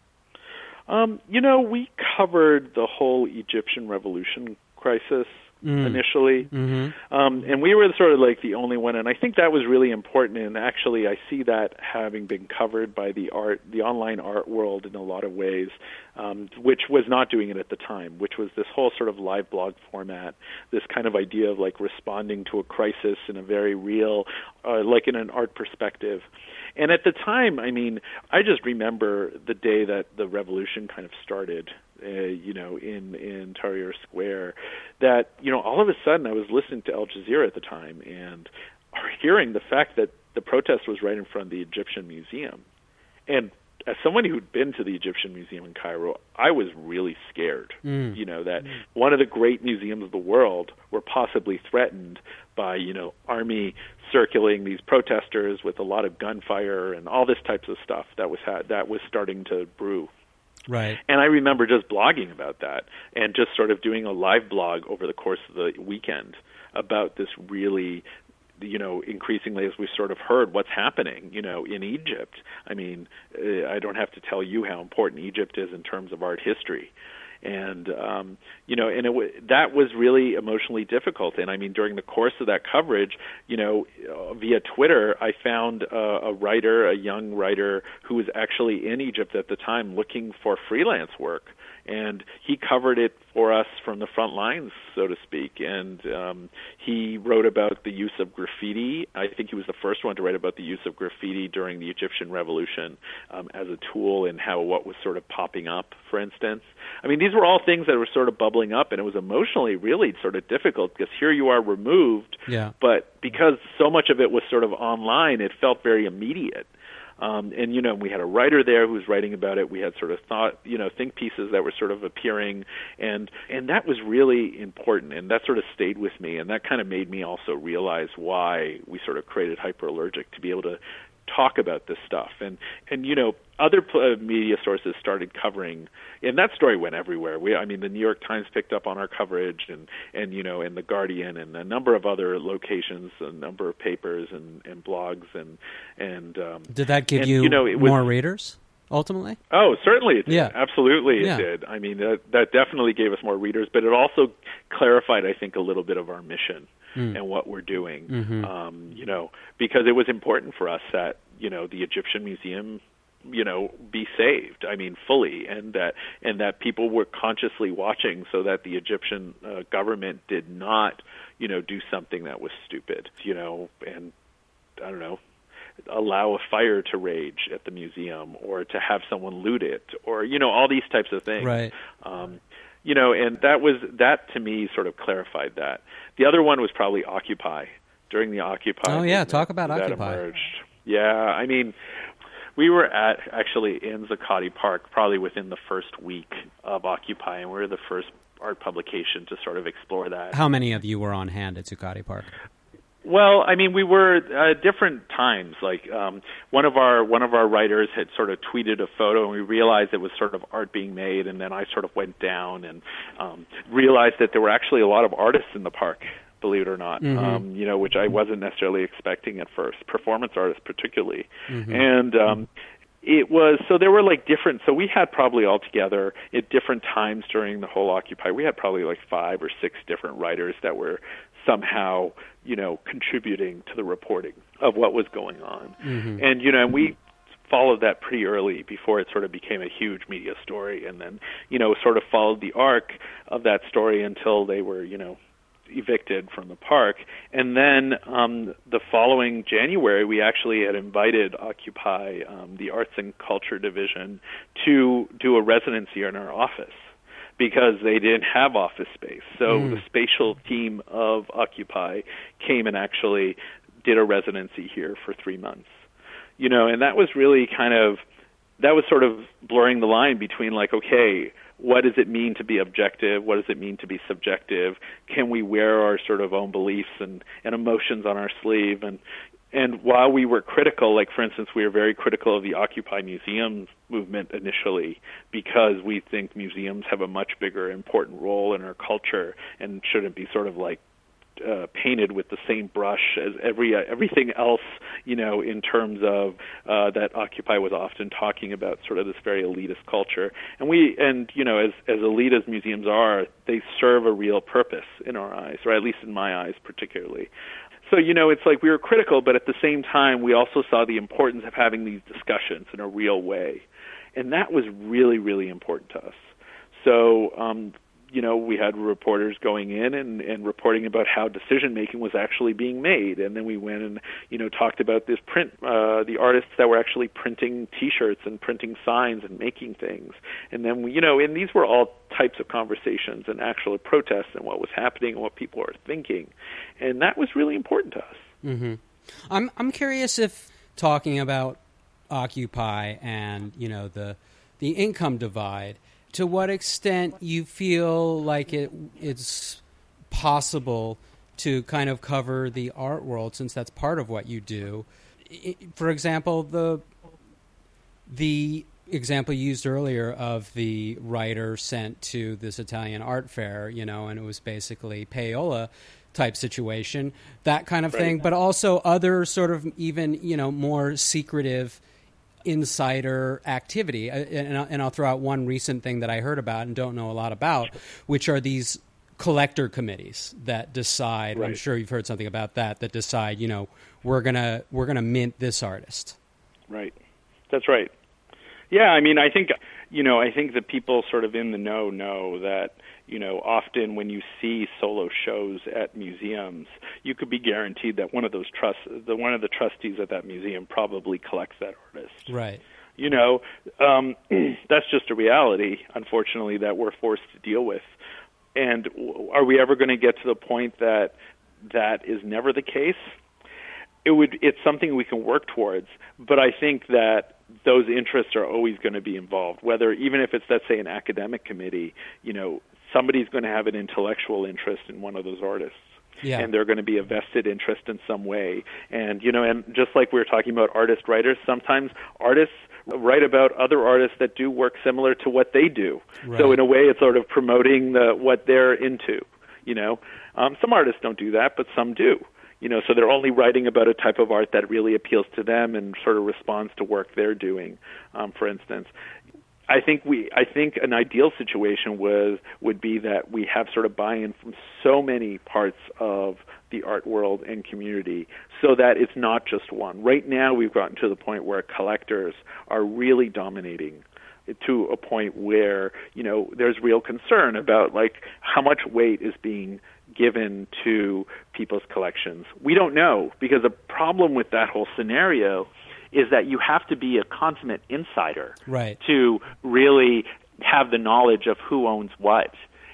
Um, you know, we covered the whole Egyptian revolution crisis mm. initially, mm-hmm. um, and we were sort of like the only one, and I think that was really important, and actually I see that having been covered by the art, the online art world in a lot of ways, um, which was not doing it at the time, which was this whole sort of live blog format, this kind of idea of like responding to a crisis in a very real, uh, like in an art perspective. And at the time, I mean, I just remember the day that the revolution kind of started, uh, you know, in, in Tahrir Square, that, you know, all of a sudden I was listening to Al Jazeera at the time and hearing the fact that the protest was right in front of the Egyptian Museum. And as someone who'd been to the Egyptian Museum in Cairo, I was really scared, mm. you know, that mm. one of the great museums of the world were possibly threatened by, you know, army circulating these protesters with a lot of gunfire and all this types of stuff that was ha- that was starting to brew. Right. And I remember just blogging about that and just sort of doing a live blog over the course of the weekend about this really, you know, increasingly as we sort of heard what's happening, you know, in Egypt. I mean, uh, I don't have to tell you how important Egypt is in terms of art history. And, um, you know, and it w- that was really emotionally difficult. And, I mean, during the course of that coverage, you know, uh, via Twitter, I found uh, a writer, a young writer who was actually in Egypt at the time looking for freelance work. And he covered it for us from the front lines, so to speak. And um, he wrote about the use of graffiti. I think he was the first one to write about the use of graffiti during the Egyptian Revolution um, as a tool and how what was sort of popping up, for instance. I mean, these were all things that were sort of bubbling up, and it was emotionally really sort of difficult because here you are removed, yeah. but because so much of it was sort of online, it felt very immediate. Um, and, you know, we had a writer there who was writing about it. We had sort of thought, you know, think pieces that were sort of appearing. And, and that was really important. And that sort of stayed with me. And that kind of made me also realize why we sort of created Hyperallergic, to be able to talk about this stuff. And, and you know, other uh, media sources started covering, and that story went everywhere. We, I mean, the New York Times picked up on our coverage, and, and you know, and The Guardian, and a number of other locations, a number of papers and, and blogs, and and um, did that give and, you, you know, it was, more readers ultimately? Oh, certainly it did. Yeah. Absolutely it yeah. did. I mean, that, that definitely gave us more readers, but it also clarified, I think, a little bit of our mission mm. and what we're doing. Mm-hmm. Um, you know, because it was important for us that, you know, the Egyptian Museum, you know, be saved. I mean, fully, and that and that people were consciously watching, so that the Egyptian uh, government did not, you know, do something that was stupid, you know, and I don't know, allow a fire to rage at the museum, or to have someone loot it, or, you know, all these types of things. Right. Um, You know, and that was, that to me sort of clarified that. The other one was probably Occupy. During the Occupy. Oh, yeah, talk about that Occupy. Emerged. Yeah, I mean, we were at, actually in Zuccotti Park probably within the first week of Occupy, and we were the first art publication to sort of explore that. How many of you were on hand at Zuccotti Park? Well, I mean, we were at different times. Like um, one of our one of our writers had sort of tweeted a photo, and we realized it was sort of art being made. And then I sort of went down and um, realized that there were actually a lot of artists in the park, believe it or not. Mm-hmm. Um, you know, which I wasn't necessarily expecting at first. Performance artists, particularly, mm-hmm. and. Um, It was, so there were like different, so we had probably altogether at different times during the whole Occupy, we had probably like five or six different writers that were somehow, you know, contributing to the reporting of what was going on. Mm-hmm. And, you know, and we followed that pretty early before it sort of became a huge media story, and then, you know, sort of followed the arc of that story until they were, you know, evicted from the park. And then um, the following January, we actually had invited Occupy, um, the Arts and Culture Division, to do a residency in our office because they didn't have office space. So mm. the spatial team of Occupy came and actually did a residency here for three months. You know, and that was really kind of, that was sort of blurring the line between like, okay, what does it mean to be objective? What does it mean to be subjective? Can we wear our sort of own beliefs and, and emotions on our sleeve? And and while we were critical, like for instance, we were very critical of the Occupy Museums movement initially because we think museums have a much bigger, important role in our culture and shouldn't be sort of like Uh, painted with the same brush as every uh, everything else, you know, in terms of uh, that Occupy was often talking about sort of this very elitist culture. And we, and you know, as as elite as museums are, they serve a real purpose in our eyes, or at least in my eyes particularly. So, you know, it's like we were critical, but at the same time, we also saw the importance of having these discussions in a real way. And that was really, really important to us. So, um, you know, we had reporters going in and, and reporting about how decision-making was actually being made. And then we went and, you know, talked about this print, uh, the artists that were actually printing T-shirts and printing signs and making things. And then, we, you know, and these were all types of conversations and actual protests and what was happening and what people are thinking. And that was really important to us. Mm-hmm. I'm I'm curious if talking about Occupy and, you know, the the income divide, to what extent you feel like it it's possible to kind of cover the art world, since that's part of what you do. For example, the the example used earlier of the writer sent to this Italian art fair, you know, and it was basically payola type situation, that kind of right. thing, but also other sort of even, you know, more secretive insider activity. And I'll throw out one recent thing that I heard about and don't know a lot about, which are these collector committees that decide, right. I'm sure you've heard something about that, that decide, you know, we're gonna we're gonna mint this artist. Right. That's right. Yeah, I mean, I think, you know, I think the people sort of in the know know that, you know, often when you see solo shows at museums, you could be guaranteed that one of those trust, the one of the trustees at that museum probably collects that artist. Right. You know, um, that's just a reality, unfortunately, that we're forced to deal with. And are we ever going to get to the point that that is never the case? It would. It's something we can work towards, but I think that those interests are always going to be involved. Whether even if it's, let's say, an academic committee, you know, somebody's going to have an intellectual interest in one of those artists. Yeah. And they're going to be a vested interest in some way. And, you know, and just like we were talking about artist writers, sometimes artists write about other artists that do work similar to what they do. Right. So in a way, it's sort of promoting the, what they're into, you know. Um, some artists don't do that, but some do. You know, so they're only writing about a type of art that really appeals to them and sort of responds to work they're doing, um, for instance. I think we. I think an ideal situation was would be that we have sort of buy-in from so many parts of the art world and community, so that it's not just one. Right now, we've gotten to the point where collectors are really dominating, to a point where, you know, there's real concern about like how much weight is being given to people's collections. We don't know, because the problem with that whole scenario is that you have to be a consummate insider right. to really have the knowledge of who owns what.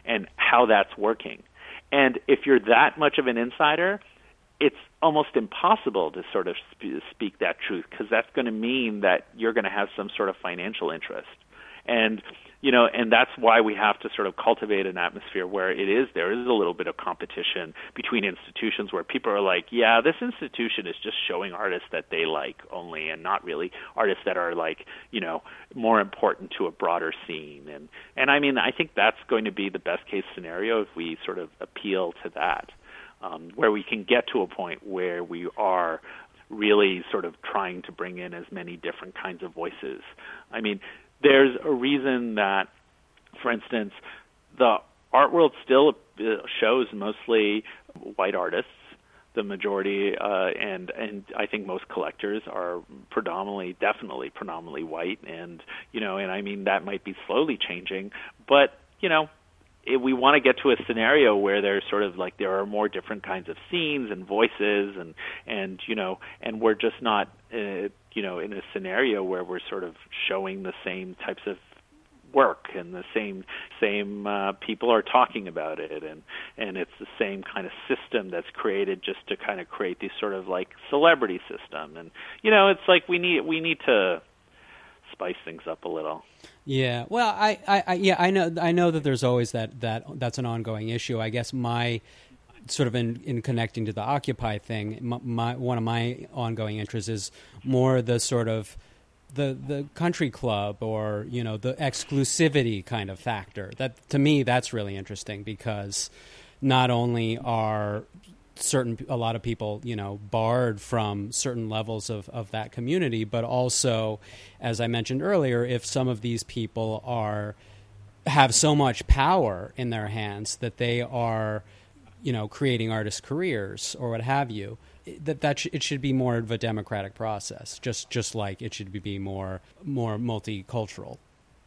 and how that's working. And if you're that much of an insider, it's almost impossible to sort of sp- speak that truth, because that's going to mean that you're going to have some sort of financial interest. And, you know, and that's why we have to sort of cultivate an atmosphere where it is, there is a little bit of competition between institutions where people are like, yeah, this institution is just showing artists that they like only, and not really artists that are like, you know, more important to a broader scene. And, and I mean, I think that's going to be the best case scenario if we sort of appeal to that, um, where we can get to a point where we are really sort of trying to bring in as many different kinds of voices. I mean, there's a reason that, for instance, the art world still shows mostly white artists, the majority, uh, and and I think most collectors are predominantly, definitely predominantly white, and you know, and I mean that might be slowly changing, but you know, if we want to get to a scenario where there's sort of like there are more different kinds of scenes and voices, and and you know, and we're just not uh, you know in a scenario where we're sort of showing the same types of work and the same same uh, people are talking about it, and and it's the same kind of system that's created just to kind of create these sort of like celebrity system, and you know, it's like we need we need to spice things up a little. Yeah, well, I, I, I yeah, I know, I know that there's always that, that that's an ongoing issue. I guess my sort of in, in connecting to the Occupy thing, my, my one of my ongoing interests is more the sort of the the country club, or you know, the exclusivity kind of factor. That to me, that's really interesting, because not only are certain a lot of people, you know, barred from certain levels of, of that community, but also, as I mentioned earlier, if some of these people are have so much power in their hands that they are, you know, creating artist careers or what have you, that that sh- it should be more of a democratic process, just just like it should be more more multicultural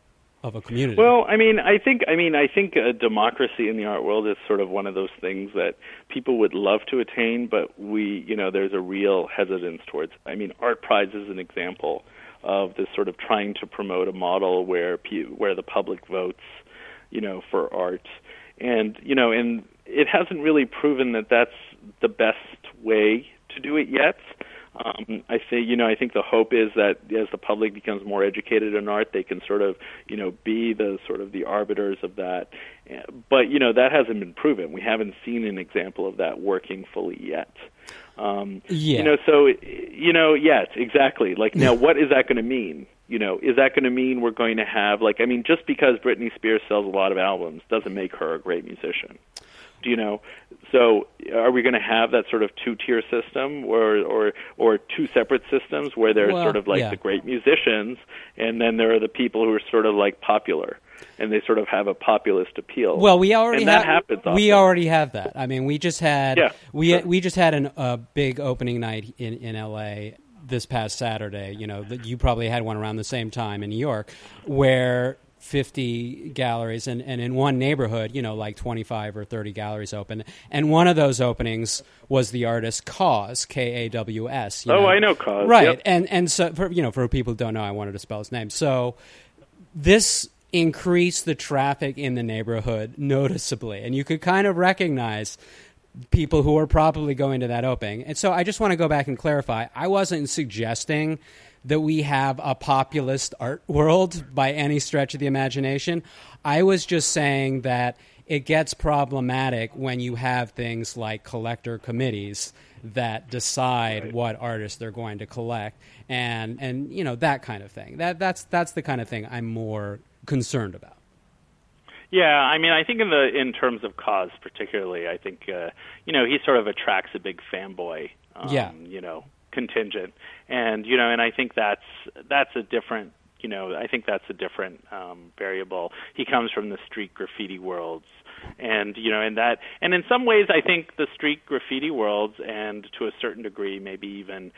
of a community. Well, I mean, I think, I mean, I think a democracy in the art world is sort of one of those things that people would love to attain, but we, you know, there's a real hesitance towards. I mean, Art Prize is an example of this sort of trying to promote a model where pe- where the public votes, you know, for art, and you know, and it hasn't really proven that that's the best way to do it yet. Um, I say, you know, I think the hope is that as the public becomes more educated in art, they can sort of, you know, be the sort of the arbiters of that. But, you know, that hasn't been proven. We haven't seen an example of that working fully yet. Um, yeah. You know, so, you know, yes, exactly. Like, now, what is that going to mean? You know, is that going to mean we're going to have, like, I mean, just because Britney Spears sells a lot of albums doesn't make her a great musician. Do you know? So are we going to have that sort of two-tier system, or or or two separate systems where there's well, sort of like yeah. the great musicians, and then there are the people who are sort of like popular, and they sort of have a populist appeal? Well, we already and have, that happens often. We already have that. I mean, we just had yeah, we sure. we just had a uh, big opening night in in L A this past Saturday. You know, you probably had one around the same time in New York, where fifty galleries, and, and in one neighborhood, you know, like twenty-five or thirty galleries open. And one of those openings was the artist Kaws, K A W S. You oh, know? I know Kaws. Right. Yep. And, and so, for, you know, for people who don't know, I wanted to spell his name. So this increased the traffic in the neighborhood noticeably. And you could kind of recognize people who are probably going to that opening. And so I just want to go back and clarify. I wasn't suggesting that we have a populist art world by any stretch of the imagination. I was just saying that it gets problematic when you have things like collector committees that decide right. what artists they're going to collect, and and you know, that kind of thing. That that's that's the kind of thing I'm more concerned about. Yeah, I mean, I think in the in terms of Kaws particularly, I think uh, you know, he sort of attracts a big fanboy. Um, yeah. You know, contingent, and you know, and I think that's that's a different. You know, I think that's a different um, variable. He comes from the street graffiti worlds, and you know, and that, and in some ways, I think the street graffiti worlds, and to a certain degree, maybe even,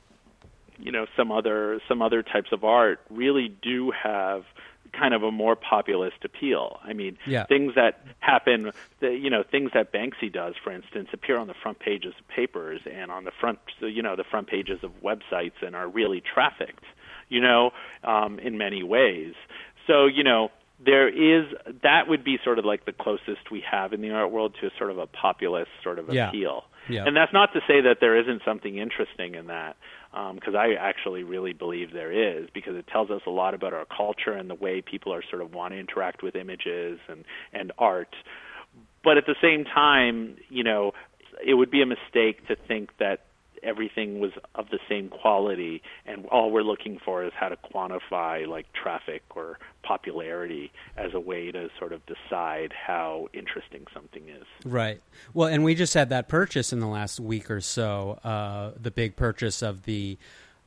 you know, some other some other types of art, really do have kind of a more populist appeal. I mean, yeah. things that happen, the, you know, things that Banksy does, for instance, appear on the front pages of papers and on the front, you know, the front pages of websites, and are really trafficked, you know, um, in many ways. So, you know, there is, that would be sort of like the closest we have in the art world to sort of a populist sort of yeah. appeal. Yeah. And that's not to say that there isn't something interesting in that, because um, I actually really believe there is, because it tells us a lot about our culture and the way people are sort of want to interact with images and, and art. But at the same time, you know, it would be a mistake to think that everything was of the same quality, and all we're looking for is how to quantify like traffic or popularity as a way to sort of decide how interesting something is. Right. Well, and we just had that purchase in the last week or so, uh, the big purchase of the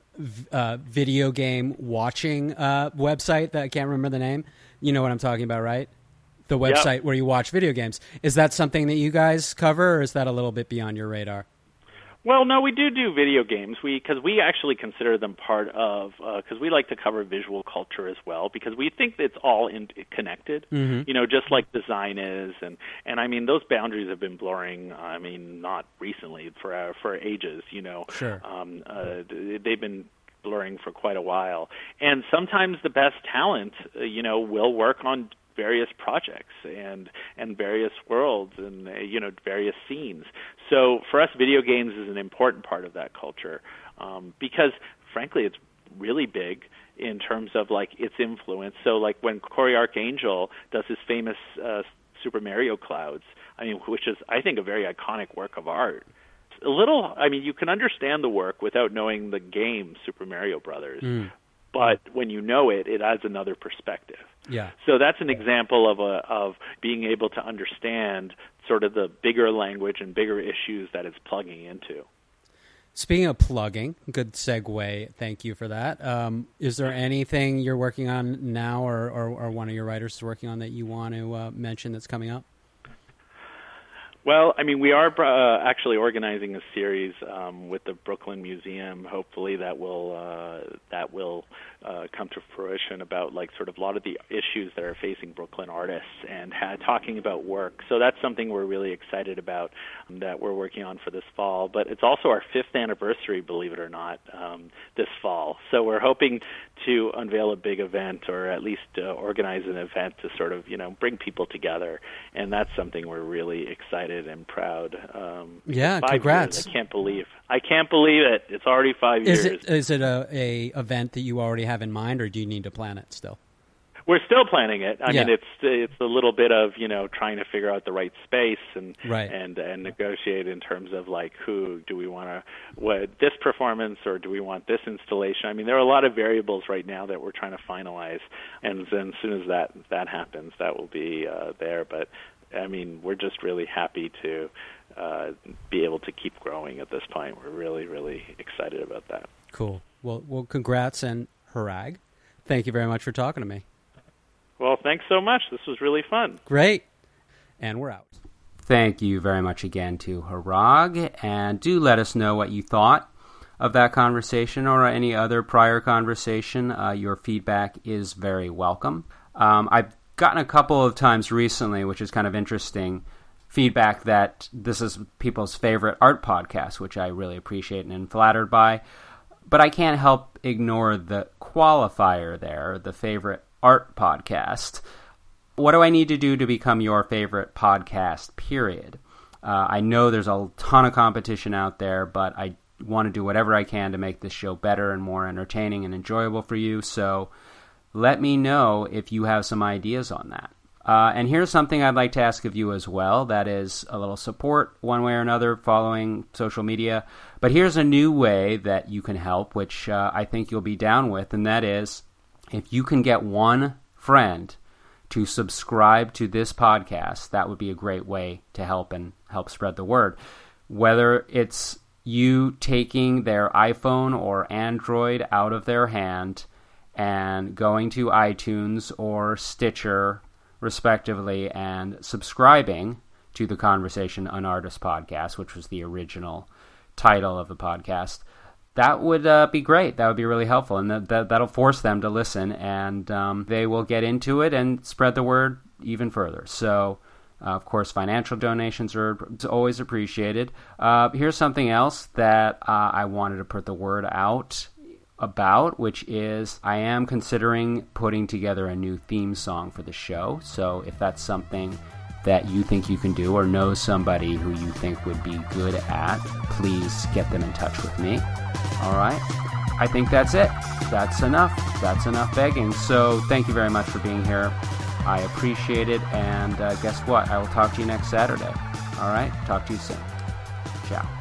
uh, video game watching uh, website that I can't remember the name. You know what I'm talking about, right? The website yep. where you watch video games. Is that something that you guys cover, or is that a little bit beyond your radar? Well, no, we do do video games. We because we actually consider them part of because uh, we like to cover visual culture as well, because we think it's all in, connected. Mm-hmm. You know, just like design is, and and I mean those boundaries have been blurring. I mean, not recently, for uh, for ages. You know, sure. Um, uh, they've been blurring for quite a while, and sometimes the best talent, uh, you know, will work on various projects and and various worlds and uh, you know various scenes. So for us, video games is an important part of that culture um, because, frankly, it's really big in terms of like its influence. So like when Cory Arcangel does his famous uh, Super Mario Clouds, I mean, which is I think a very iconic work of art. It's a little, I mean, you can understand the work without knowing the game Super Mario Brothers. Mm. But when you know it, it adds another perspective. Yeah. So that's an example of a of being able to understand sort of the bigger language and bigger issues that it's plugging into. Speaking of plugging, good segue. Thank you for that. Um, is there anything you're working on now, or, or, or one of your writers is working on that you want to uh, mention that's coming up? Well, I mean, we are uh, actually organizing a series um, with the Brooklyn Museum. Hopefully, that will uh, that will uh, come to fruition about like sort of a lot of the issues that are facing Brooklyn artists and ha- talking about work. So that's something we're really excited about um, that we're working on for this fall. But it's also our fifth anniversary, believe it or not, um, this fall. So we're hoping to unveil a big event, or at least uh, organize an event to sort of you know bring people together, and that's something we're really excited and proud. Um, yeah, five congrats! Years, I can't believe. I can't believe it. It's already five is years. It, is it a, a event that you already have in mind, or do you need to plan it still? We're still planning it. I yeah. mean, it's it's a little bit of you know trying to figure out the right space and right. and and negotiate in terms of like who do we want to what this performance or do we want this installation. I mean, there are a lot of variables right now that we're trying to finalize, and then as soon as that that happens, that will be uh, there. But I mean, we're just really happy to uh, be able to keep growing at this point. We're really, really excited about that. Cool. Well, well, congrats and Hrag. Thank you very much for talking to me. Well, thanks so much. This was really fun. Great. And we're out. Thank you very much again to Hrag, and do let us know what you thought of that conversation or any other prior conversation. Uh, your feedback is very welcome. Um, I've gotten a couple of times recently, which is kind of interesting, feedback that this is people's favorite art podcast, which I really appreciate and am flattered by. But I can't help ignore the qualifier there, the favorite art podcast. What do I need to do to become your favorite podcast, period? Uh, I know there's a ton of competition out there, but I want to do whatever I can to make this show better and more entertaining and enjoyable for you. So let me know if you have some ideas on that. Uh, and here's something I'd like to ask of you as well. That is a little support one way or another following social media. But here's a new way that you can help, which uh, I think you'll be down with, and that is if you can get one friend to subscribe to this podcast, that would be a great way to help and help spread the word. Whether it's you taking their iPhone or Android out of their hand and going to iTunes or Stitcher, respectively, and subscribing to the Conversation An Artist podcast, which was the original title of the podcast, that would uh, be great. That would be really helpful, and that, that, that'll force them to listen, and um, they will get into it and spread the word even further. So, uh, of course, financial donations are always appreciated. Uh, here's something else that uh, I wanted to put the word out about, which is I am considering putting together a new theme song for the show. So if that's something that you think you can do or know somebody who you think would be good at, please get them in touch with me. All right. I think that's it. That's enough. That's enough begging. So thank you very much for being here. I appreciate it. And uh, guess what? I will talk to you next Saturday. All right. Talk to you soon. Ciao.